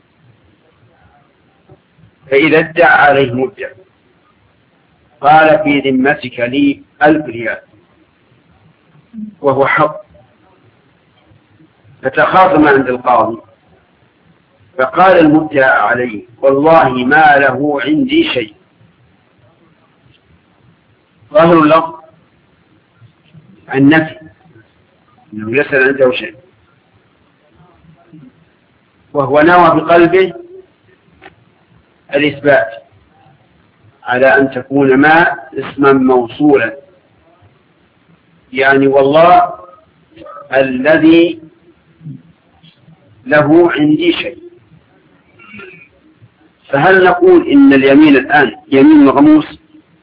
فإذا ادعى عليه مدعي قال في ذمتك لي 1000 ريال وهو حق، فتخاصم عند القاضي فقال المدعى عليه والله ما له عندي شيء، ظاهر اللفظ النفي انه ليس عنده شيء، وهو نوى بقلبه الإثبات على أن تكون ما اسما موصولا، يعني والله الذي له عندي شيء. فهل نقول إن اليمين الآن يمين غموس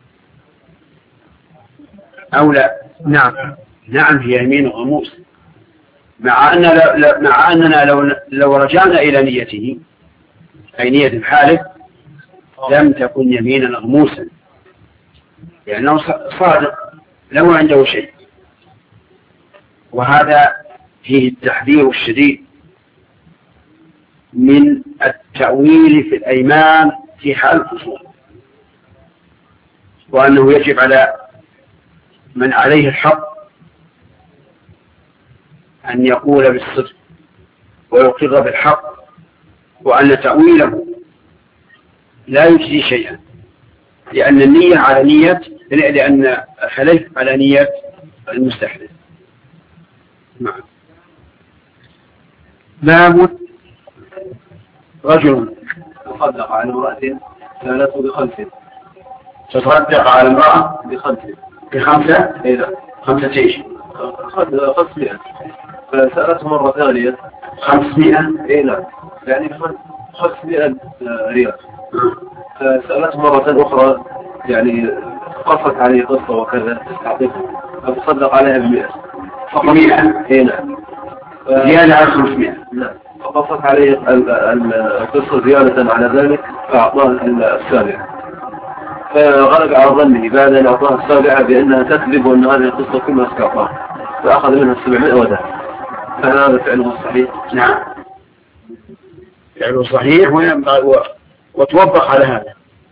أو لا؟ نعم هي يمين غموس، مع أننا لو رجعنا إلى نيته أي نية الحالف لم تكن يمينا غموسا، لأنه صادق له عنده شيء. وهذا فيه التحذير الشديد من التأويل في الأيمان في حال الخصوم، وأنه يجب على من عليه الحق أن يقول بالصدق ويقر بالحق، وأن تأويله لا يجزي شيئا، لأن النية على نية، لأن الحلف على نية المستحلف. نعم. باب رجل تصدق على امرأة سألته بخلفه. تصدق على امرأة بخمسة؟ إذا 5 إيش؟ 500. فسألته مرة ثانية 500. إيه نعم، يعني 500 ريال. فسألته مرة أخرى يعني قصت عليه قصة وكذا فتصدق عليها ب100 فقط. 100. إيه نعم، زيادة على 500. نعم، فقصت عليه القصة زيادة على ذلك فأعطاه السابعة، فغلب على ظنه بعد أن أعطاه السابعة بأنها تكذب وأن هذه القصة كلها اسكاطها، فأخذ منها 700 وذهب. فهذا فعله صحيح؟ نعم فعله صحيح، وتوبخ على هذا.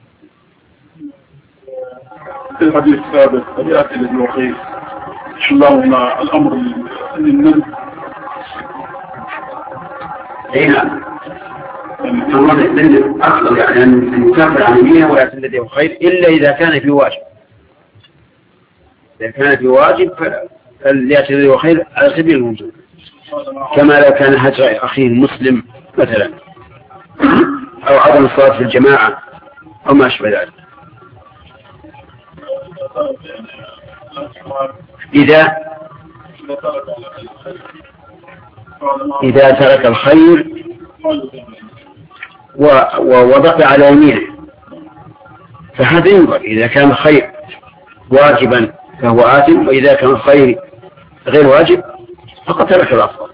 في الحديث السابق يأتي ابن وخير اللهم الأمر للنبي. اي نعم، أفضل يعني أن يكفر عن يمينه ويأتي الذي خير، إلا إذا كان في واجب. إذا كان في واجب فليأتي الذي خير على سبيل الوجوب، كما لو كان هجر أخيه المسلم مثلا، أو عدم الصلاة في الجماعة أو ما أشبه ذلك. إذا ترك الخير ووضع على يمينه فهذا ينظر، إذا كان خير واجبا فهو آثم، وإذا كان الخير غير واجب فقد ترك الأفضل.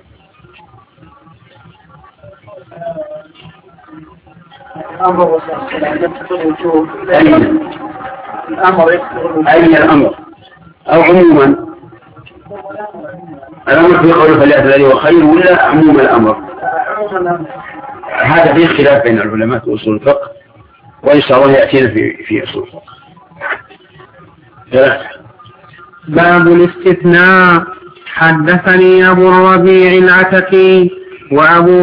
أي الأمر أو عموما الأمر في قول فليأت الذي هو خير ولا عموم الأمر؟ هذا فيه خلاف بين العلماء في أصول الفقه، وإن شاء الله يأتينا في أصول الفقه. ثلاثة. باب الاستثناء. حدثني أبو الربيع العتكي وأبو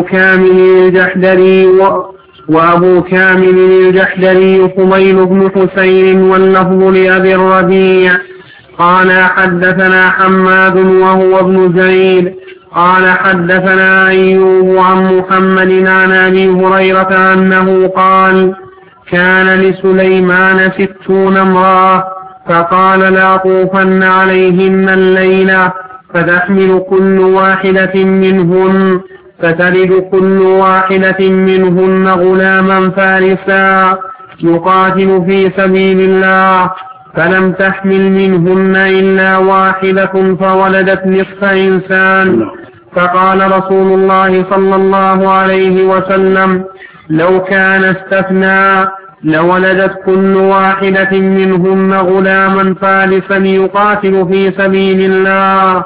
كامل الجحدري فضيل بن حسين واللفظ لأبي الربيع قال حدثنا حماد وهو ابن زيد قال حدثنا أيوب عن محمد عن أبي هريرة أنه قال كان لسليمان 60 امرأة فقال لأطوفن عليهن الليلة فتحمل كل واحدة منهن فتلد كل واحدة منهن غلاما فارسا يقاتل في سبيل الله فلم تحمل منهن إلا واحدة فولدت نصف إنسان. فقال رسول الله صلى الله عليه وسلم لو كان استثنى لولدت كل واحدة منهن غلاما فارسا يقاتل في سبيل الله.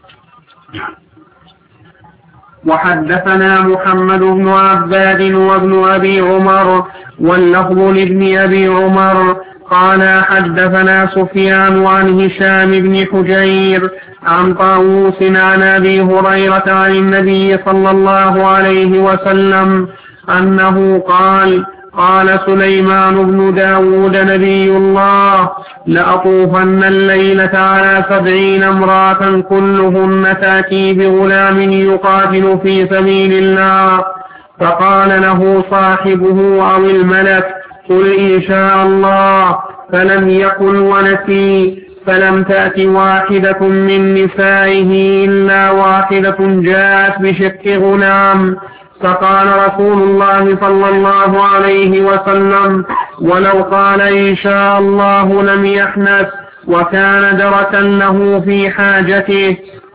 وحدثنا محمد بن عباد وابن أبي عمر واللفظ لابن أبي عمر قال حدثنا سفيان عن هشام بن حجير عن طاووس عن أبي هريرة عن النبي صلى الله عليه وسلم أنه قال قال سليمان بن داود نبي الله لأطوفن الليلة على 70 امرأة كلهن تأتي بغلام يقاتل في سبيل الله. فقال له صاحبه أو الملك قل إن شاء الله فلم يقل ونسي. فلم تأت واحدة من نسائه إلا واحدة جاءت بشق غلام. فقال رسول الله صلى الله عليه وسلم ولو قال إن شاء الله لم يحنث وكان دركا له في حاجته.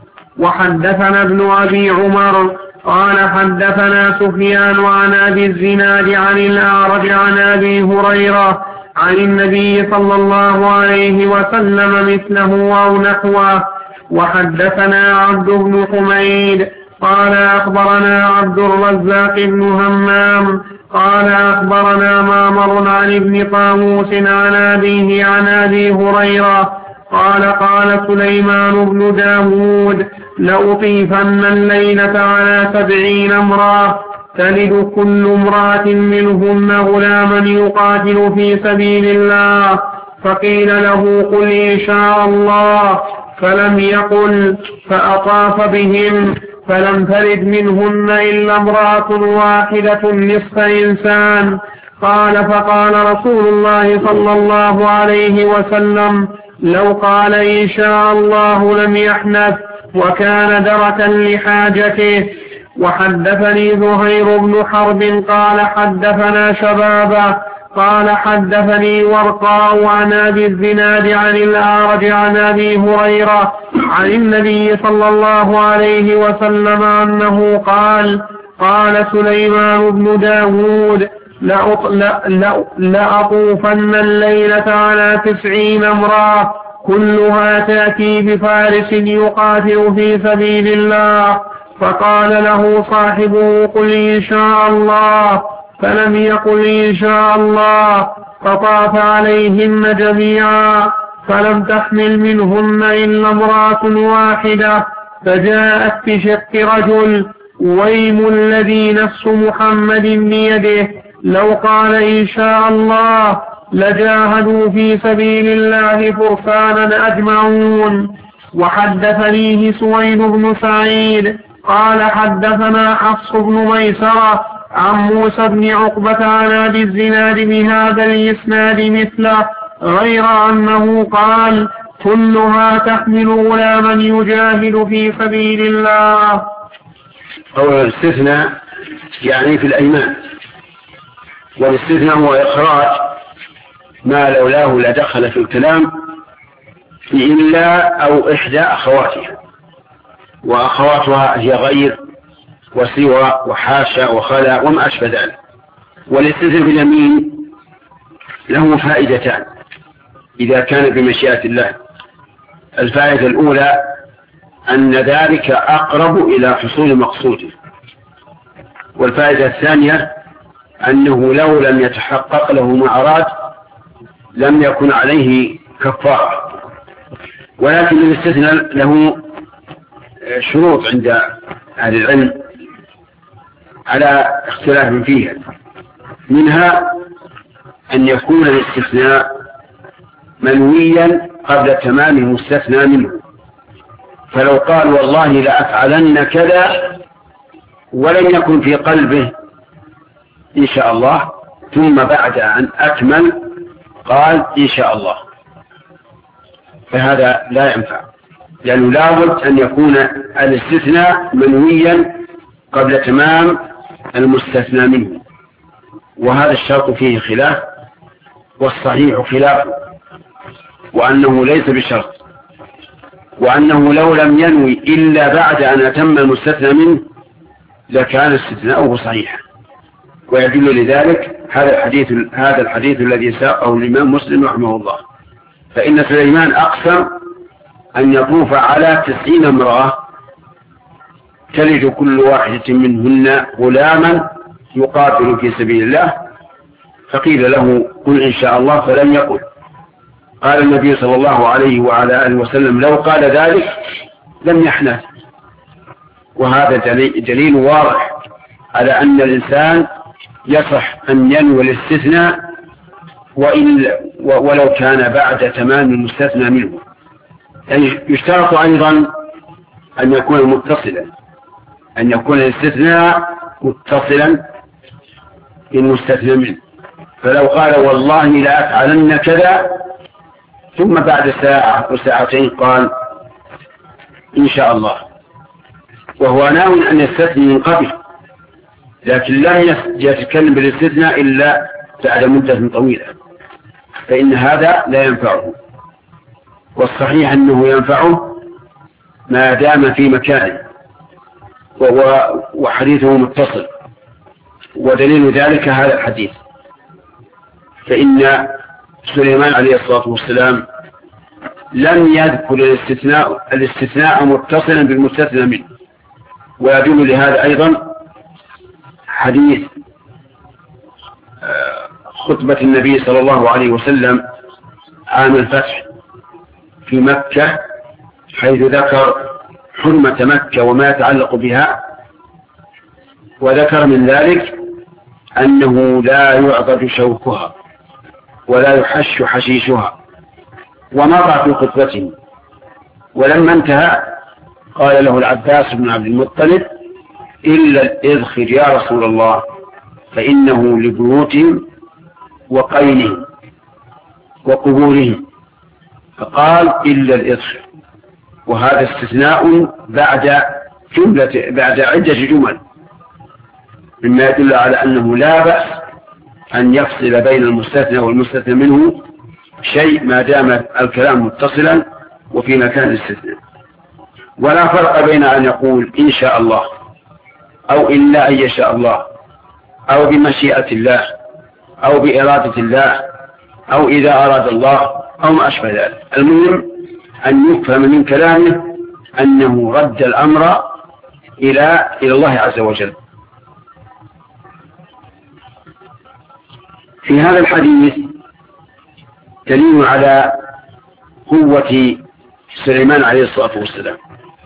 وحدثنا ابن أبي عمر قال حدثنا سفيان عن أبي الزناد عن الأعرج عن أبي هريرة عن النبي صلى الله عليه وسلم مثله أو نحوه. وحدثنا عبد بن حميد قال أخبرنا عبد الرزاق بن همام قال أخبرنا معمر عن ابن طاووس عن أبيه عن أبي هريرة قال قال سليمان بن داود لأطيفن الليلة على 70 امرأة تلد كل امرأة منهن غلاما يقاتل في سبيل الله. فقيل له قل إن شاء الله فلم يقل فأطاف بهم فلم تلد منهن إلا امرأة واحدة نصف إنسان. قال فقال رسول الله صلى الله عليه وسلم لو قال إن شاء الله لم يحنث وكان دركا لحاجته. وحدثني زهير بن حرب قال حدثنا شبابه قال حدثني ورقاء عن أبي الزناد عن الأعرج عن أبي هريرة عن النبي صلى الله عليه وسلم أنه قال قال سليمان بن داود لأطوفن الليلة على 90 امرأة كلها تأتي بفارس يقاتل في سبيل الله. فقال له صاحبه قل إن شاء الله فلم يقل إن شاء الله. فطاف عليهن جميعا فلم تحمل منهن إلا امرأة واحدة فجاءت بشق رجل ويم الذي نفس محمد بيده لو قال إن شاء الله لجاهدوا في سبيل الله فرسانا أجمعون. وحدثنيه سويد بن سعيد قال حدثنا حفص بن ميسرة عن موسى بن عقبة عن أبي الزناد بهذا الإسناد مثله غير أنه قال كلها تحمل غلاما يجاهد في سبيل الله. أو الاستثناء يعني في الأيمان، والاستثناء هو إخراج ما لولاه لدخل في الكلام إلا أو إحدى أخواتها، وأخواتها هي غير وسوى وحاشا وخلا وما أشبه ذلك. والاستثناء باليمين له فائدتان إذا كان بمشيئة الله. الفائدة الأولى أن ذلك أقرب إلى حصول مقصوده، والفائدة الثانية أنه لو لم يتحقق له ما أراد لم يكن عليه كفارة. ولكن الاستثناء له شروط عند أهل العلم على اختلاف فيها، منها أن يكون الاستثناء منويا قبل تمام المستثنى منه، فلو قال والله لأفعلن كذا ولم يكن في قلبه إن شاء الله، ثم بعد أن أكمل قال إن شاء الله، فهذا لا ينفع، لأنه لابد أن يكون الاستثناء منويا قبل تمام المستثنى منه، وهذا الشرط فيه خلاف، والصحيح خلافه، وأنه ليس بشرط، وأنه لو لم ينوي إلا بعد أن أتم المستثنى منه لكان استثناؤه صحيحا. ويدل لذلك هذا الحديث الذي ساقه الإمام مسلم رحمه الله، فإن سليمان أقسم أن يطوف على 90 امرأة تلد كل واحدة منهن غلاما يقاتل في سبيل الله، فقيل له قل إن شاء الله فلم يقل. قال النبي صلى الله عليه وعلى آله وسلم لو قال ذلك لم يحنث. وهذا دليل واضح على أن الإنسان يصح أن ينوي الاستثناء ولو كان بعد تمام المستثنى منه. يعني يشترط أيضا أن يكون متصلا، أن يكون الاستثناء متصلا بالمستثنى منه. فلو قال والله لا أفعلن كذا ثم بعد ساعة وساعتين قال إن شاء الله، وهو ناوي أن يستثني من قبل، لكن لم يتكلم بالاستثناء إلا بعد مدة طويلة، فإن هذا لا ينفعه. والصحيح أنه ينفعه ما دام في مكانه وحديثه متصل، ودليل ذلك هذا الحديث. فإن سليمان عليه الصلاة والسلام لم يذكر الاستثناء متصلا بالمستثنى منه. ويدل لهذا أيضا حديث خطبة النبي صلى الله عليه وسلم عام الفتح في مكة، حيث ذكر حرمة مكة وما يتعلق بها، وذكر من ذلك أنه لا يعضد شوكها ولا يحش حشيشها، ومضى في خطبته. ولما انتهى قال له العباس بن عبد المطلب إلا الإذخر يا رسول الله، فإنه لبيوتهم وقينهم وقبورهم، فقال إلا الإذخر. وهذا استثناء بعد عدة جمل، مما يدل على أنه لا بأس أن يفصل بين المستثنى والمستثنى منه شيء ما دام الكلام متصلا وفي مكان الاستثناء. ولا فرق بين أن يقول إن شاء الله أو إلا أن يشاء الله أو بمشيئة الله أو بإرادة الله أو إذا أراد الله أو ما أشبه ذلك. المهم أن يفهم من كلامه أنه رد الأمر إلى الله عز وجل. في هذا الحديث دليل على قوة سليمان عليه الصلاة والسلام،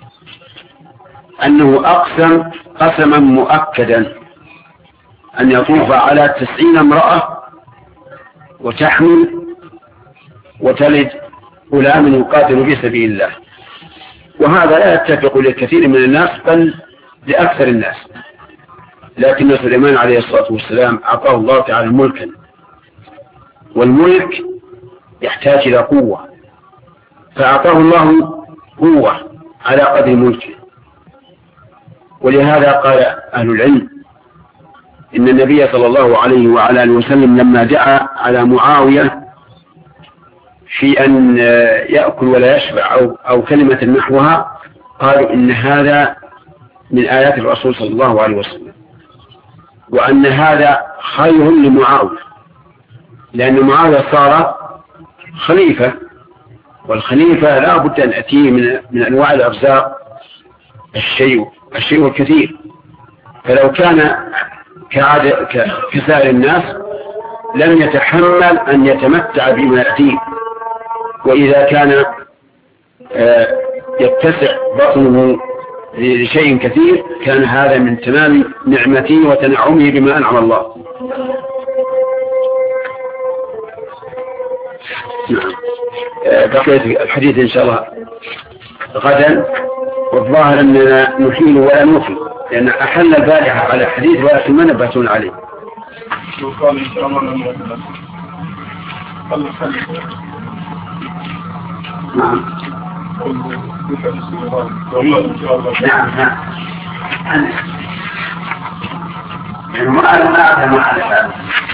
أنه أقسم قسما مؤكدا أن يطوف على 90 امرأة وتحمل وتلد غلاما يقاتل في سبيل الله. وهذا لا يتفق لكثير من الناس بل لأكثر الناس، لكن سليمان عليه الصلاة والسلام أعطاه الله تعالى ملكا، والملك يحتاج إلى قوة، فأعطاه الله قوة على قدر ملكه. ولهذا قال أهل العلم إن النبي صلى الله عليه وعلى آله وسلم لما دعا على معاوية في أن يأكل ولا يشبع أو كلمة نحوها، قالوا إن هذا من آيات الرسول صلى الله عليه وسلم، وأن هذا خير لمعاوية، لأن معاوية صار خليفة، والخليفة لا بد أن أتيه من أنواع الأرزاق الشيء الكثير، فلو كان كسائر الناس لم يتحمل أن يتمتع بما يأتيه، وإذا كان يتسع بطنه لشيء كثير كان هذا من تمام نعمته وتنعمه بما أنعم الله. نعم. بقية الحديث إن شاء الله غدا، والظاهر أننا نحيل ولا نوفي، لأن أحل البارحة على حديث ولكن ما نبهتون عليه. نعم. نعم. يعني ما أعلم ما أعلم.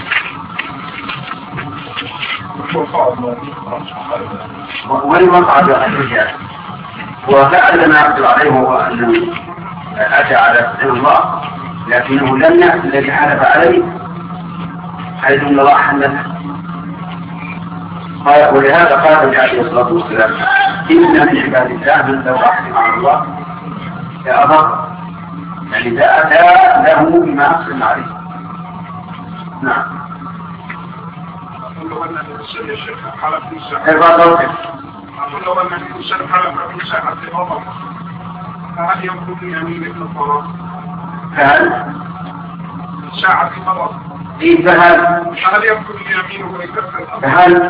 ولمن قعد الرجال وفعل ما يقدر عليه هو أنه أتى على سبيل الله، لكنه لم يأتي الذي حلف عليه، حيث أن الله حلف. ولهذا قال النبي عليه الصلاة والسلام: إن من عباد الله من لو أحلم على الله لأضر، يعني إذا أتى له بما أقسم عليه. نعم. لو أن الإنسان حلف في ساعة لو أن الإنسان حلف في ساعة غضب فهل يكون يمين الكفارة؟ فهل ساعة غضب هل يكون يمينه يكفر؟ فهل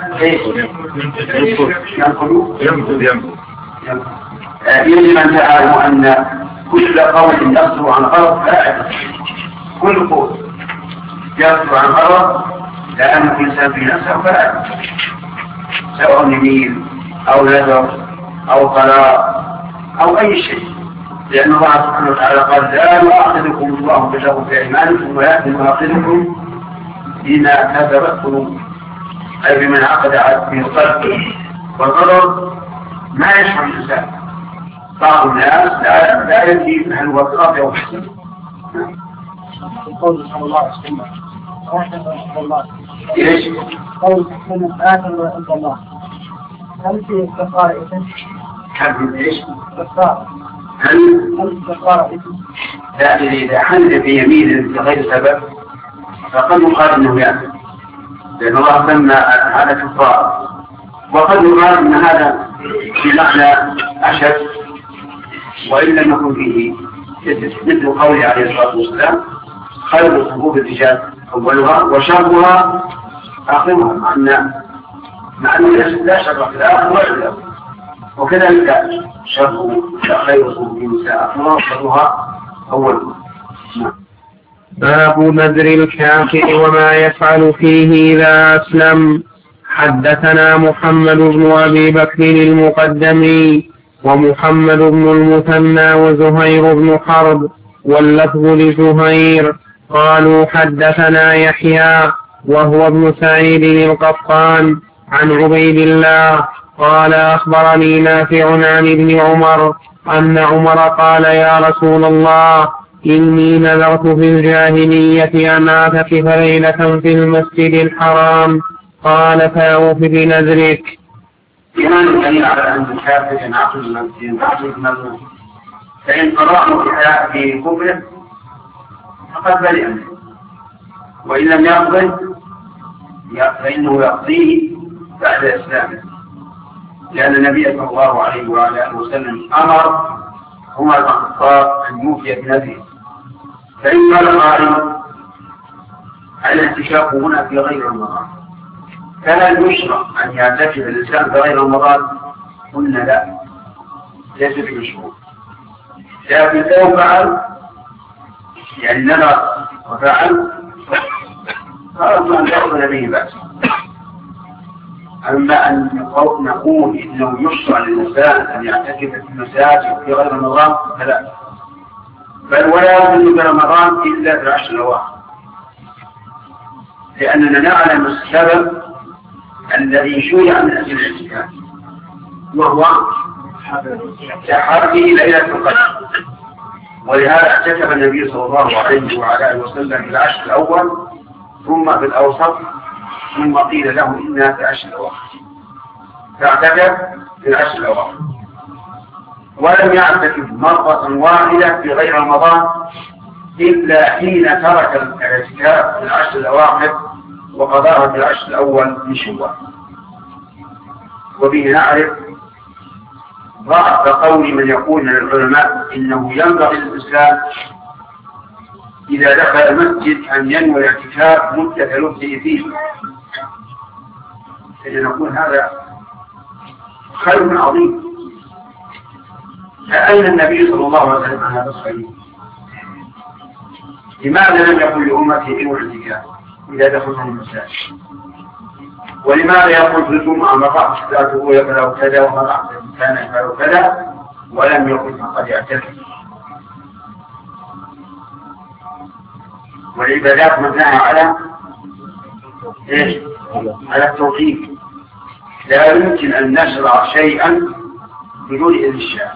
يجب أن تعلموا أن كل قول يصدر عن غضب لا، كل قول يصدر عن غضب لا أن الإنسان في نفسه فلا، سواء يمين أو نذر أو طلاق أو أي شيء، لأن الله سبحانه وتعالى قال: لا يؤاخذكم الله باللغو في أيمانكم ولكن يؤاخذكم بما كسبت قلوبكم، أي بمن عقد في القلب. والغضب ما يشعر الإنسان، بعض الناس لا يدري هل هو اضطراب أو حسن. قول صلى الله عليه وسلم: ايش؟ قول من آخر عند الله، هل في كفارة إثم؟ هل ايش؟ كفارة. هل كفارة إثم؟ لا، إذا حلف بيمين بغير سبب فقد يقال إنه يأثم، لأن الله سمى هذا كفارة، وقد يقال إن هذا بمعنى أشد وإن لم يكن فيه، مثل قوله عليه الصلاة والسلام: خير الصفوف الرجال أولها وشرها آخرها، مع أنه لا شر في الآخر ولا في الأول، وكذلك شر خير الصفوف النساء آخرها وشرها أولها. باب نذر الكافر وما يفعل فيه إذا أسلم. حدثنا محمد بن أبي بكر المقدمي ومحمد بن المثنى وزهير بن حرب، واللفظ لزهير، قالوا حدثنا يحيى وهو ابن سعيد القطان عن عبيد الله قال: أخبرني نافع عن ابن عمر أن عمر قال: يا رسول الله، إني نذرت في الجاهلية أن أعتكف ليلة في المسجد الحرام. قال: فأوف بنذرك. إيمان الدليل على أن الكافر ينعقد المسجد المذموم، فإن قرأه في كفره فقد برئ منه، وإن لم يقبل فإنه يقضيه بعد إسلامه، لأن النبي صلى الله عليه وآله وسلم أمر عمر بن الخطاب أن يوفي بنذره. فإن قال قائل: الاعتكاف هنا في غير رمضان، فهل يشرع أن يعتكف الإنسان في غير رمضان؟ قلنا لا، ليس بمشروع، لكن لو فعل يعني نذر وفعل فأرضى أن يأخذ به بأس. أما أن نقول إنه يشرع للإنسان أن يعتكف في المساجد في غير رمضان فلا، بل ولا يكون في رمضان إلا في العشر الأواخر، لأننا نعلم السبب الذي شرع من أجل الاعتكاف، وهو تحري ليلة القدر. ولهذا اعتكف النبي صلى الله عليه وعلى آله وسلم في العشر الأول، ثم في الأوسط، ثم قيل له إنها في العشر الأواخر، فاعتكف في العشر الأواخر، ولم يعتكف مرة واحدة في غير رمضان إلا حين ترك الاعتكاف في العشر الأواخر وقضاها في العشر الأول من شوال. وبه نعرف ضعف قول من يقول للعلماء إنه ينبغي للإنسان إذا دخل مسجد أن ينوي الاعتكاف مدة لبثه فيه، فنقول هذا خير عظيم. فأين النبي صلى الله عليه وسلم عن هذا الخير؟ لماذا لم يقل لأمته إنوا الاعتكاف إذا دخلتم المساجد؟ ولماذا يقول في الجمعة مرة ذاته يفعل كذا ومرة كان يفعل كذا ولم يقل فقد اعتكف؟ والعبادات مبناها على ايش؟ على التوقيف. لا يمكن أن نشرع شيئا بدون إذن الشارع.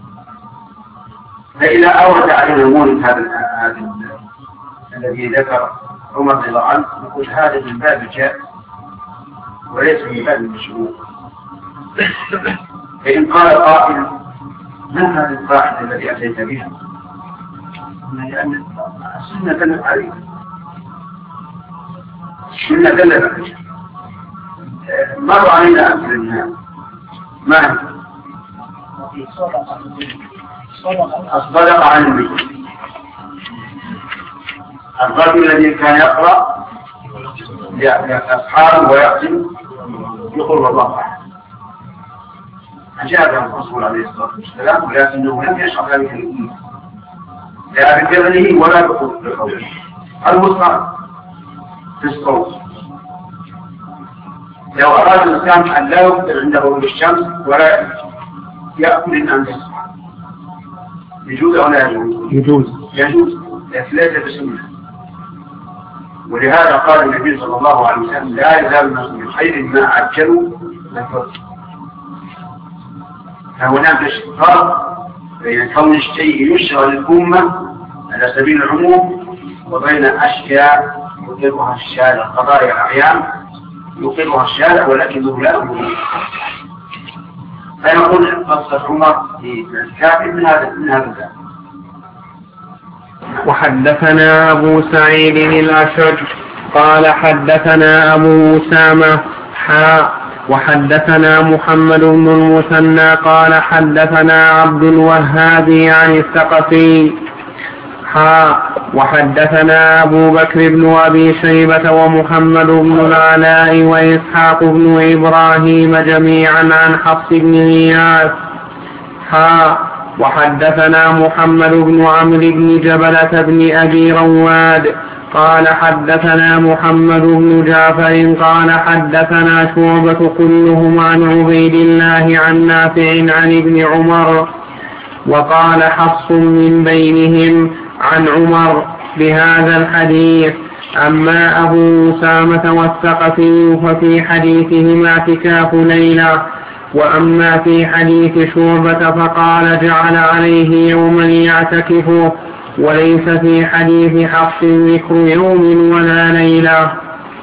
فإذا أورد علينا مورد هذا الذي ذكر عمر رضي الله عنه نقول هذا من باب الجائز وليس من باب المشروع. فإن قال قائل ما هذه القاعدة التي أتيت بها؟ لأن السنة دلت عليها، السنة دلت عليها. مر علينا أمثلة منها. ما الصدقة عن النبي، الرجل الذي كان يقرأ لأصحابه ويختم يقول والله أحد، أجابه الرسول عليه الصلاة والسلام، ولكنه لم يشرع ذلك الأمة لا بفعله ولا بقوله. المصنع في الصوت، لو أراد الإنسان أن لا يفطر عند غروب الشمس ولا يأكل إن يصبح يجوز أو لا يجوز؟ يجوز، لكن ليس بسنة. ولهذا قال النبي صلى الله عليه وسلم لا يزال الناس من خير ما عجلوا الفطر. فهناك فرق بين كون الشيء يشرع للأمة على سبيل العموم وبين أشياء يقرها الشارع، قضايا الأعيان يقرها الشارع ولكنه لا أمر. فنقول قصة عمر في الاعتكاف من هذا الباب. وحدثنا أبو سعيد الأشج قال حدثنا أبو أسامة وحدثنا محمد بن المثنى قال حدثنا عبد الوهاب عن الثقفي وحدثنا أبو بكر بن أبي شيبة ومحمد بن العلاء وإسحاق بن إبراهيم جميعا عن حفص بن غياث وحدثنا محمد بن عمرو بن جبلة بن أبي رواد قال حدثنا محمد بن جعفر قال حدثنا شعبة كلهم عن عبيد الله عن نافع عن ابن عمر، وقال حفص من بينهم عن عمر بهذا الحديث. أما أبو أسامة والثقفي ففي حديثهما اعتكاف ليلة، وأما في حديث شعبة فقال جعل عليه يوما يعتكفه، وليس في حديث حفص ذكر يوم ولا ليلة.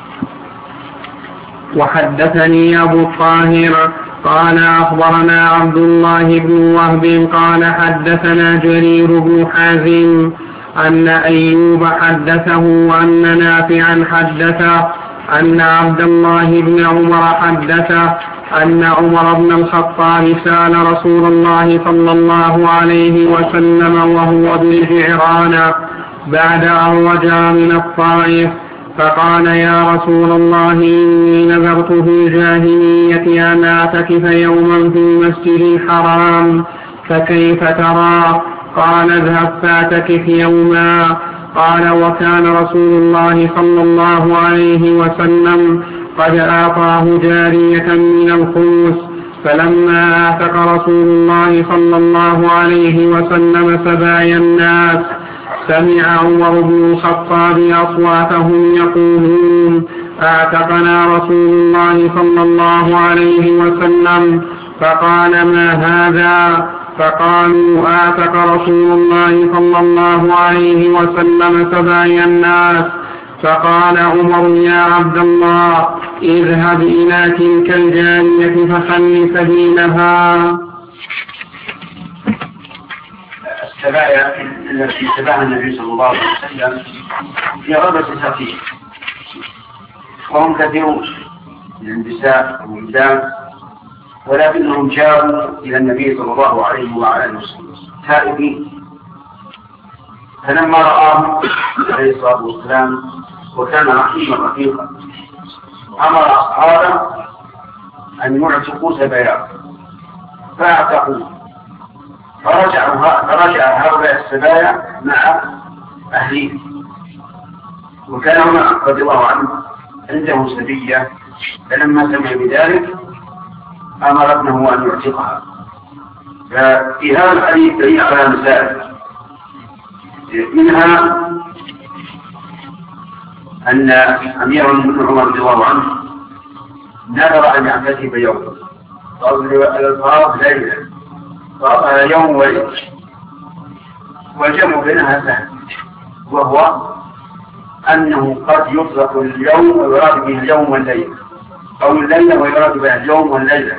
وحدثني أبو الطاهر قال أخبرنا عبد الله بن وهب قال حدثنا جرير بن حازم أن أيوب حدثه أن نافعا حدثه أن عبد الله بن عمر حدثه أن عمر بن الخطاب سأل رسول الله صلى الله عليه وسلم وهو بالجعرانة بعد أن رجع من الطائف، فقال يا رسول الله إني نذرت في الجاهلية أن أعتكف يوما في المسجد الحرام فكيف ترى؟ قال اذهب فاعتكف يوما. قال وكان رسول الله صلى الله عليه وسلم قد أعطاه جارية من الخمس، فلما آتك رسول الله صلى الله عليه وسلم سبايا الناس سمع عمر بن الخطاب أصواتهم يقولون أعتقنا رسول الله صلى الله عليه وسلم. فقال ما هذا؟ فقالوا أعتق رسول الله صلى الله عليه وسلم سبايا الناس. فقال عمر يا عبد الله اذهب إلى تلك الجارية فخل سبيلها. السبايا التي سباها النبي صلى الله عليه وسلم في غابة سقيف، وهم كثيرون من النساء والولدان، ولكنهم جاءوا إلى النبي صلى الله عليه وعلى وسلم تائبين. فلما رآهم عليه الصلاة والسلام وكان رحيما رفيقا أمر أصحابه أن يعتقوا سباياهم فاعتقوا، فرجع هؤلاء السبايا مع أهلهم. وكان عمر رضي الله عنه عنده سبية، فلما سمع بذلك أمر ابنه أن يعتقها. ففي هذا الحديث دليل على مسائل، منها أن أمير المؤمنين عمر رضي الله عنه نذر أن يعتكف يوما، الفرض ليلة، يوم وليلة، والجمع بينها سهل، وهو أنه قد يطلق اليوم ويراد به اليوم والليلة، أو الليلة ويراد به اليوم والليلة،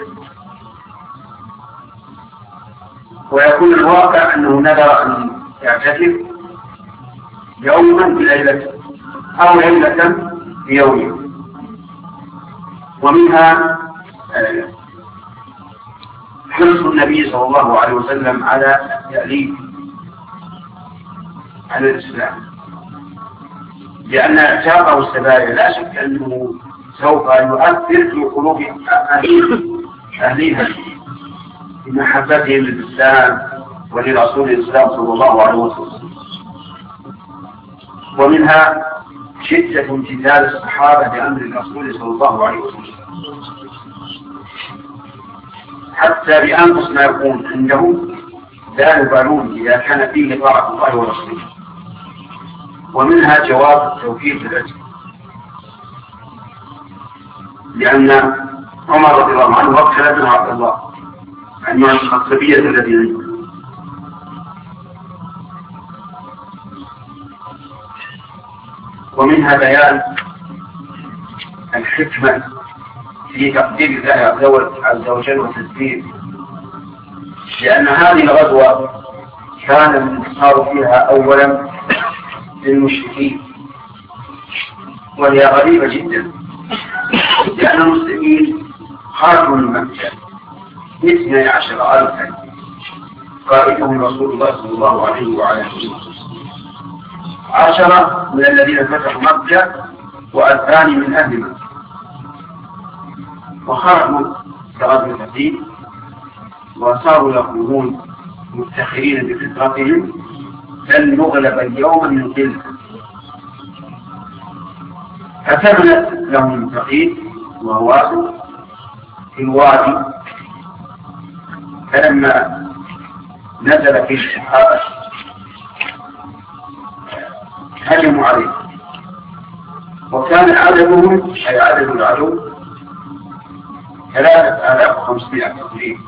ويكون الواقع أنه نذر أن يعتكف يوما بليلة أو ليلة بيوم. ومنها حرص النبي صلى الله عليه وسلم على تأليف على الإسلام، لأن اعتاقه السبايا لا شك أنه سوف يؤثر في قلوب أهلها بمحبتهم للإسلام ولرسول الإسلام صلى الله عليه وسلم. ومنها شدة امتثال الصحابة بأمر الرسول صلى الله عليه وسلم، حتى بأنقص ما يكون عندهم لا يبالون إذا كان فيه طاعة الله ورسوله. ومنها جواز التوفيق بالعتق، لأن عمر رضي الله عنه وكل ابنه عبد الله أن يعتق الصبية الذي عنده. ومنها بيان الحكمة في تقدير الله عز وجل وتدبيره، لأن هذه الغزوة كان الانتصار فيها أولا للمشركين، وهي غريبة جدا، لأن المسلمين خرجوا من مكة 12,000 قائدهم رسول الله صلى الله عليه وعلى آله وسلم، 10 من الذين فتحوا مكة و2 من أهل مكة، وخرجوا كغزوة الدين وصاروا يقولون مفتخرين بفطرتهم لن نغلب اليوم من قلة، فثبت لهم التقييد وهواسه في الوادي. فلما نزل في الصحابة هجموا عليه، وكان عددهم أي عدد العدو 3,500 تقريبا،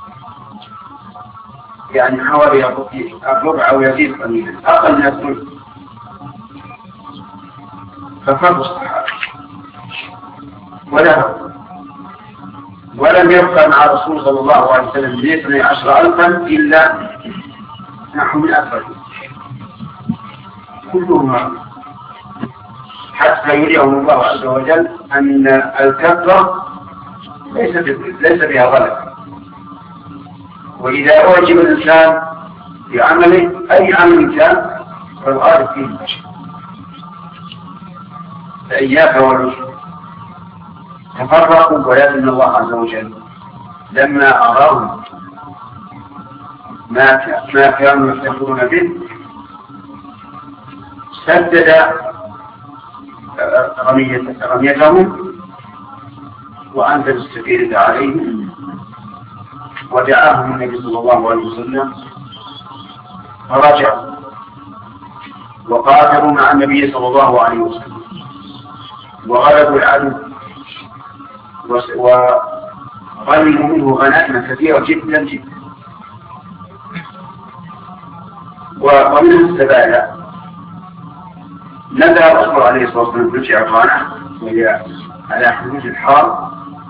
يعني حوالي الربع أو يزيد قليلا، أقل من الثلث. ففروا الصحابة ولم يبقى مع الرسول صلى الله عليه وسلم 12,000 إلا نحو 100 رجل كلهم، حتى يريهم الله عز وجل أن الكثرة ليس بها غلب، وإذا أعجب الإنسان بعمله أي عمل كان فالغالب فيه البشر. فإياك والعشر تفرقوا، ولكن الله عز وجل لما أراهم ما كانوا يفتخرون به سدد رميتهم وأنزل السكينة عليهم، ودعاهم النبي صلى الله عليه وسلم فرجعوا وقاتلوا مع النبي صلى الله عليه وسلم. وغلبوا العدو وغنموا منه غنائم كثيرة جدا جدا. ومن السبايا نزل الرسول عليه الصلاة والسلام في جعرانة وهي على حدود الحار،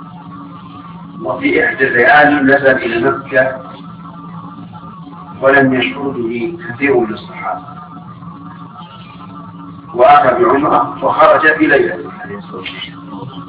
وفي إحدى الليالي نزل إلى مكة ولم يشعر به كثير من الصحابة، وأتى بعمرة وخرج في ليلة عليه الصلاة والسلام.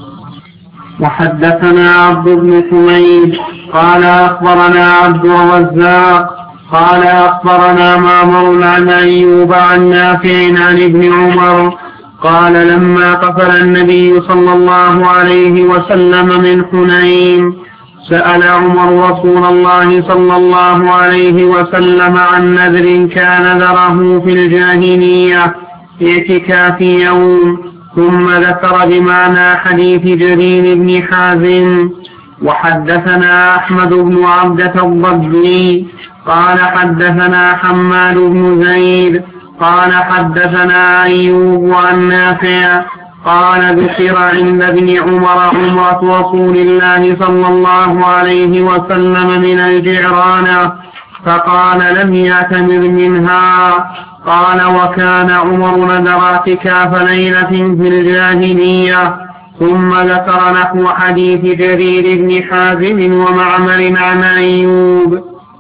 وحدثنا عبد بن حميد قال أخبرنا عبد الرزاق قال أخبرنا معمر عن أيوب عن نافع عن ابن عمر قال لما قفل النبي صلى الله عليه وسلم من حنين سأل عمر رسول الله صلى الله عليه وسلم عن نذر كان ذره في الجاهلية اعتكاف يوم، ثم ذكر بمعنى حديث جرير بن حازم. وحدثنا أحمد بن عبدة الضبي قال حدثنا حماد بن زيد قال حدثنا أيوب عن نافع قال ذكر عند ابن عمر عمرة رسول الله صلى الله عليه وسلم من الجعرانة فقال لم يعتمر منها. قال وكان عمر نذر اعتكاف ليلة في الجاهلية، ثم ذكر نحو حديث جرير بن حازم ومعمر عن أيوب.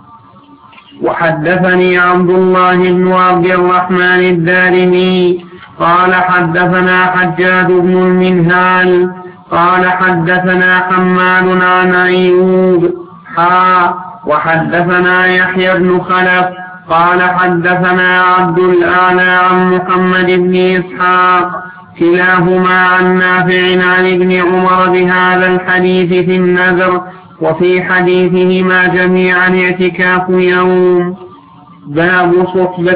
وحدثني عبد الله بن عبد الرحمن الدارمي قال حدثنا حجاج بن المنهال قال حدثنا حماد عن أيوب وحدثنا يحيى بن خلف قال حدثنا عبد الأعلى عن محمد بن إسحاق كلاهما عن نافع عن ابن عمر بهذا الحديث في النذر، وفي حديثهما جميعا اعتكاف يوم. باب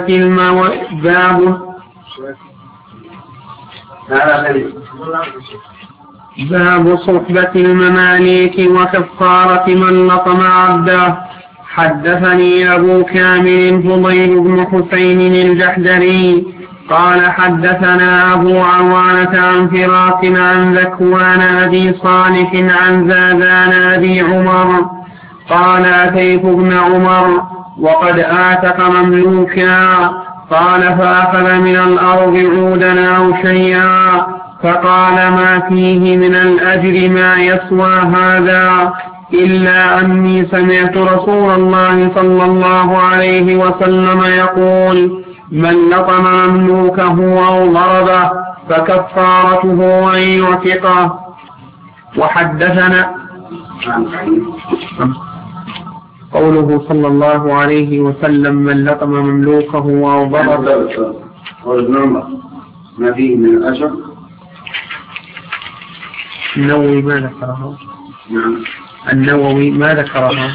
صحبة المماليك وكفارة من لطم عبده. حدثني أبو كامل فضيل بن حسين الجحدري قال حدثنا أبو عوانة عن فراس عن ذكوان أبي صالح عن زادان أبي عمر قال أتيت ابن عمر وقد آتق مملوكا، قال فأخذ من الأرض عودا أو شيئا، فقال ما فيه من الأجر ما يسوى هذا، إلا أني سمعت رسول الله صلى الله عليه وسلم يقول من لطم مملوكه أو ضربه فكفارته أن يعتقه. وحدثنا قوله صلى الله عليه وسلم من لطم مملوكه أو ضربه ما فيه من الأجر. النووي ما ذكرها. النووي ما ذكرها،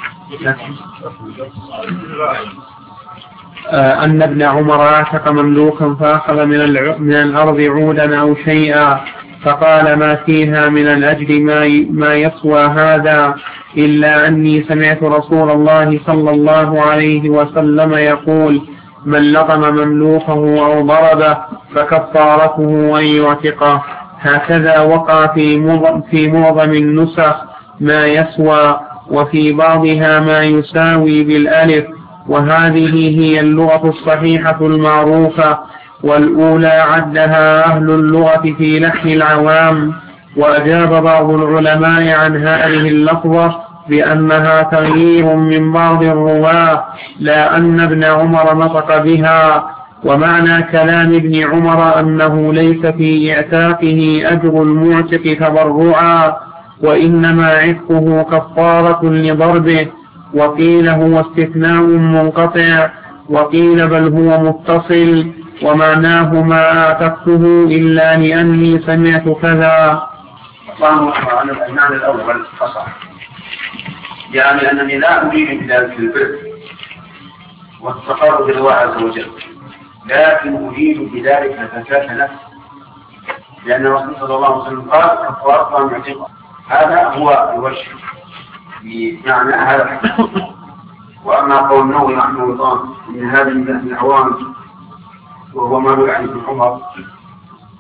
أن ابن عمر اعتق مملوكا فأخذ من الأرض عودا أو شيئا، فقال ما فيها من الأجر ما يسوى هذا، إلا أني سمعت رسول الله صلى الله عليه وسلم يقول من لطم مملوكه أو ضربه فكفارته أن يعتقه. هكذا وقع في معظم النسخ ما يسوى، وفي بعضها ما يساوي بالألف، وهذه هي اللغة الصحيحة المعروفة، والأولى عدها أهل اللغة في لحن العوام. وأجاب بعض العلماء عن هذه اللفظة بأنها تغيير من بعض الرواة، لا أن ابن عمر نطق بها. ومعنى كلام ابن عمر أنه ليس في إعتاقه أجر المعتق تبرعا، وإنما عتقه كفارة لضربه. وقيل هو استثناء منقطع، وقيل بل هو متصل، ومعناه ما أعتقته إلا لأني سمعت كذا. عن المعنى الأول فصح، يعني أنني لا أريد بذلك البر والتقرب إلى الله عز وجل، لكن أريد بذلك زكاة نفس، لأن الرسول صلى الله عليه وسلم قال كفارة معتقة. هذا هو الوجه بمعنى هذا الحديث. وأما قول النووي رحمه الله إن هذا من العوام وهو ما له عن ابن عمر،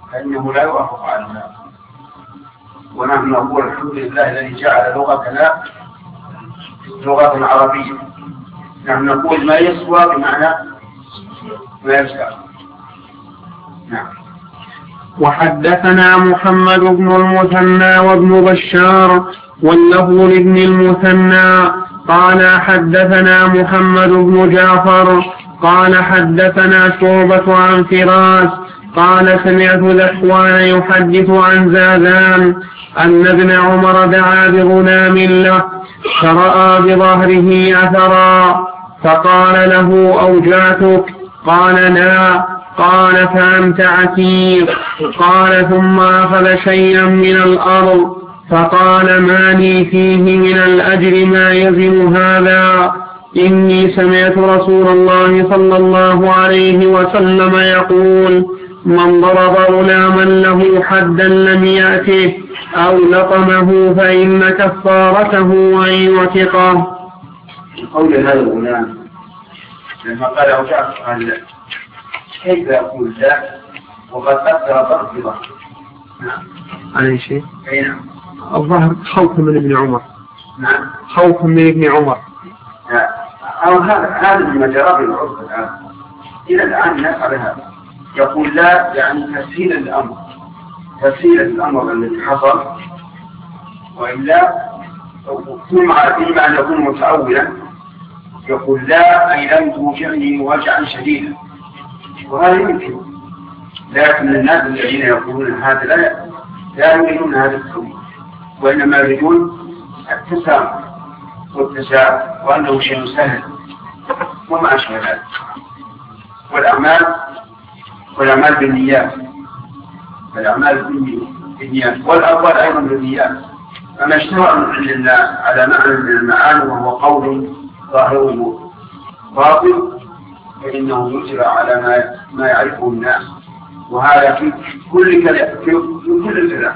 فإنه لا يوافق على هذا. ونحن نقول الحمد لله الذي جعل لغتنا لغة عربية. نحن نقول ما يسوى بمعنى ما يسوى. نعم. وحدثنا محمد بن المثنى وابن بشار واللفظ لابن المثنى قال حدثنا محمد بن جعفر قال حدثنا شعبة عن فراس قال سمعت ذكوان يحدث عن زاذان أن ابن عمر دعا بغلام له فرأى بظهره أثرا فقال له أوجعتك؟ قال لا. قال فأنت عتيق. قال ثم أخذ شيئا من الأرض فقال ما لي فيه من الأجر ما يزن هذا. إني سمعت رسول الله صلى الله عليه وسلم يقول من ضرب غلاما له حدا لم يأته أو لطمه فإن كفارته أن يعتقه. قول هذا الغلام لما قال أوجعت قال كيف يقول لا وقد قدر ضرب بظهر؟ نعم. على شيء؟ أي نعم. الظهر خوف من ابن عمر. نعم. خوف من ابن عمر. أو هذا من مجرى العرف الآن. إلى الآن الناس على هذا يقول لا يعني تسهيل الأمر. تسهيل الأمر الذي حصل وإلا فيما أن يكون متأولا يقول لا أي لم توجعني وجعا شديدا وهذا يمكن. لكن الناس الذين يقولون هذا لا يريدون هذا التأويل وإنما يريدون التسامح والتسامح وأنه شيء سهل وما أشبه ذلك. والأعمال بالنيات والأقوال أيضا بالنيات. فما اشتهر من عند الله على معنى من المعاني وهو قول ظاهره باطل فإنه يجرى على ما يعرفه الناس وهذا في كل الكلام.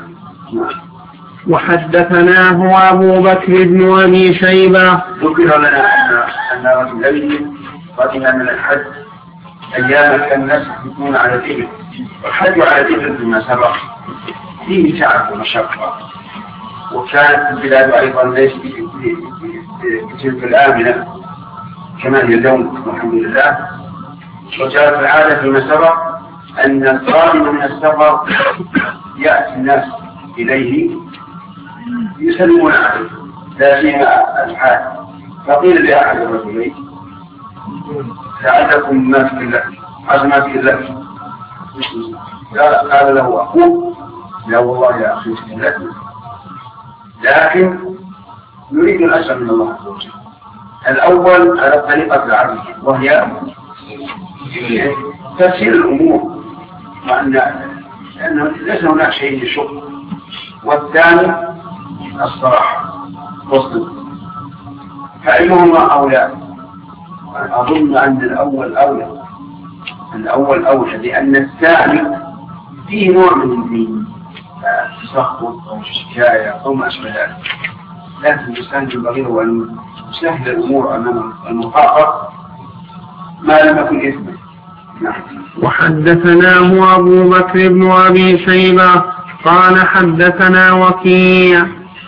وحدثناه أبو بكر بن أبي شيبة ذكر لنا أن رجلين قدم من الحج أيام كان الناس يكون على الإبل والحج على الإبل بما سبق فيه تعب ومشقة وكانت البلاد أيضا ليست بتلك الآمنة كما هي اليوم والحمد لله. وجاءت العادة فيما سبق أن القادم من السفر يأتي الناس إليه يسلمون عليه لا سيما الحاج. فقيل لأحد الرجلين لعلكم ماسك الله عزمات الله قال له أخوه لا والله يا أخي لكن نريد الأجر من الله عز وجل. الأول على طريقة العدل وهي تسهيل الأمور لأنه ليس هناك شيء يشق. والثاني الصراحة والصدق. فأيهما أولى؟ أظن أن الأول أولى لأن الثاني فيه نوع من التسخط أو الشكاية أو ما أشبه ذلك. لكن الإنسان ينبغي أن يسهل الأمور أمام المخاطر ما لم يكن إثما. وحدثناه أبو بكر بن أبي شيبة قال حدثنا وكيع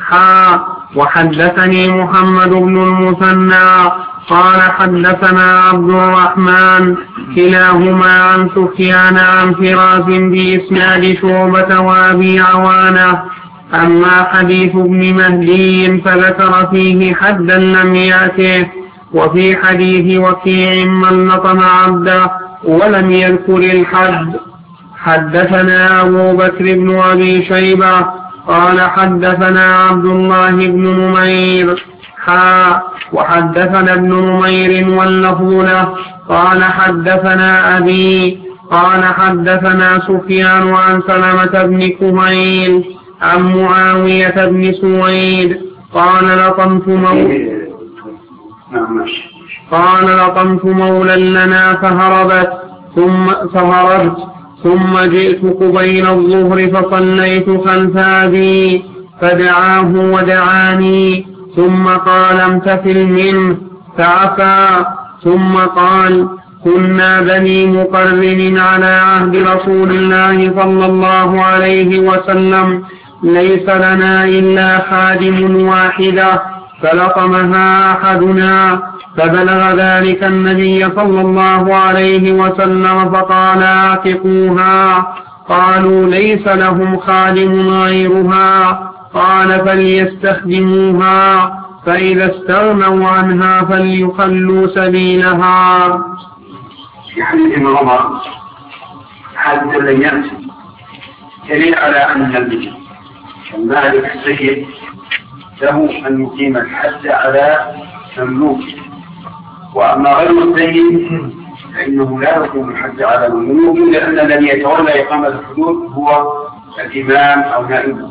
وحدثني محمد بن المثنى قال حدثنا عبد الرحمن كلاهما عن سفيان عن فراس بإسناد شعبة وأبي عوانة. أما حديث ابن مهدي فذكر فيه حدا لم يأته وفي حديث وكيع من لطم عبده ولم يذكر الحد. حدثنا أبو بكر بن أبي شيبة قال حدثنا عبد الله بن نمير وحدثنا ابن نمير واللفظ له قال حدثنا أبي قال حدثنا سفيان عن سلمة بن كهيل عن معاوية بن سويد قال لطمت مولا لنا فهربت ثم جئت قبيل الظهر فصليت خلف أبي فدعاه ودعاني ثم قال امتثل منه فعفا ثم قال كنا بني مقرن على عهد رسول الله صلى الله عليه وسلم ليس لنا إلا خادم واحدة فلطمها أحدنا فبلغ ذلك النبي صلى الله عليه وسلم فقال اعتقوها. قالوا ليس لهم خادم غيرها. قال فليستخدموها فإذا استغنوا عنها فليخلوا سبيلها. يعني ابن عمر حد لن يأتي دليل على أن المالك السيد له أن يقيم الحد على مملوك، وأما غير السيد فإنه لا يقيم الحد على مملوك، لأن الذي يتولى إقامة الحدود هو الإمام أو نائبه،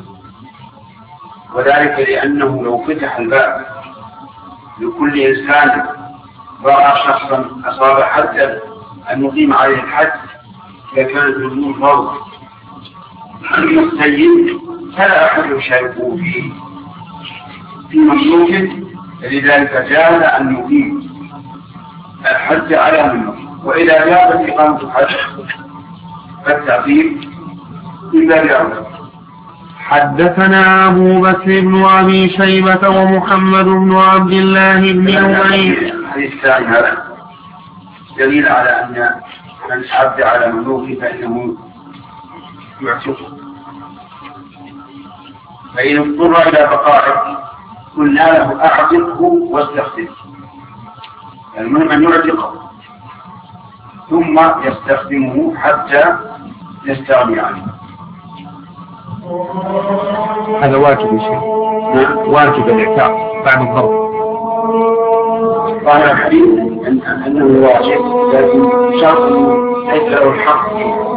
وذلك لأنه لو فتح الباب لكل إنسان رأى شخصا أصاب حدا أن نقيم عليه الحد لكان الحدود فرض. أما السيد فلا أحد يشاركه فيه في مملوك، لذلك جاز أن يقيم الحد على مملوك. وإذا جازت إقامة الحد فالتعقيب إلا لأولى. حدثنا أبو بكر بن أبي شيبة ومحمد بن عبد الله بن نمير. الحديث الثاني هذا دليل على أن من عبد على مملوك فإنه يعتقه، فإن اضطر إلى بقائه قلنا له أعتقه واستخدمه. المهم أن يعتقه ثم يستخدمه حتى يستغني عنه. هذا واجب يا شيخ. واجب الإعتاق بعد الضرب. قال الحديث أنه واجب، لكن شرط ليس له الحق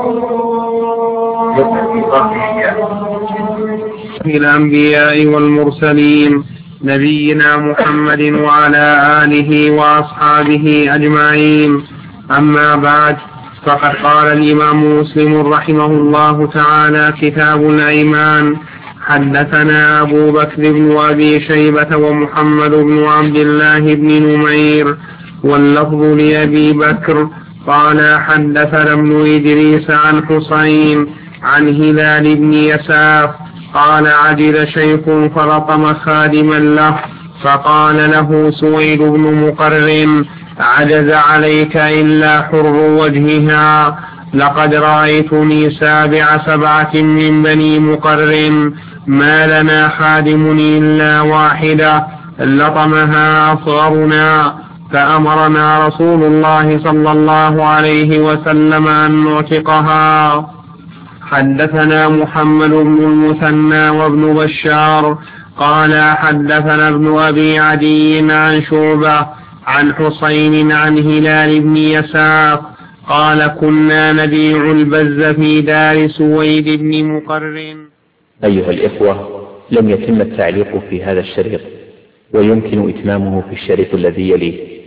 في الأنبياء والمرسلين نبينا محمد وعلى آله وأصحابه أجمعين. أما بعد، فقد قال الإمام مسلم رحمه الله تعالى كتاب الأيمان: حدثنا أبو بكر بن أبي شيبة ومحمد بن عبد الله بن نمير، واللفظ لأبي بكر قال حدثنا ابن إدريس عن حسين عن هلال بن يساف قال عجل شيخ فلطم خادما له فقال له سويد بن مقرن: عجز عليك إلا حر وجهها، لقد رأيتني 7 من بني مقرن ما لنا خادم إلا واحدة لطمها أصغرنا، فأمرنا رسول الله صلى الله عليه وسلم أن نعتقها. حدثنا محمد بن المثنى وابن بشار قال حدثنا ابن أبي عدي عن شعبة عن حسين عن هلال بن يساف قال كنا نبيع البز في دار سويد بن مقرن. أيها الإخوة، لم يتم التعليق في هذا الشريط، ويمكن إتمامه في الشريط الذي يليه.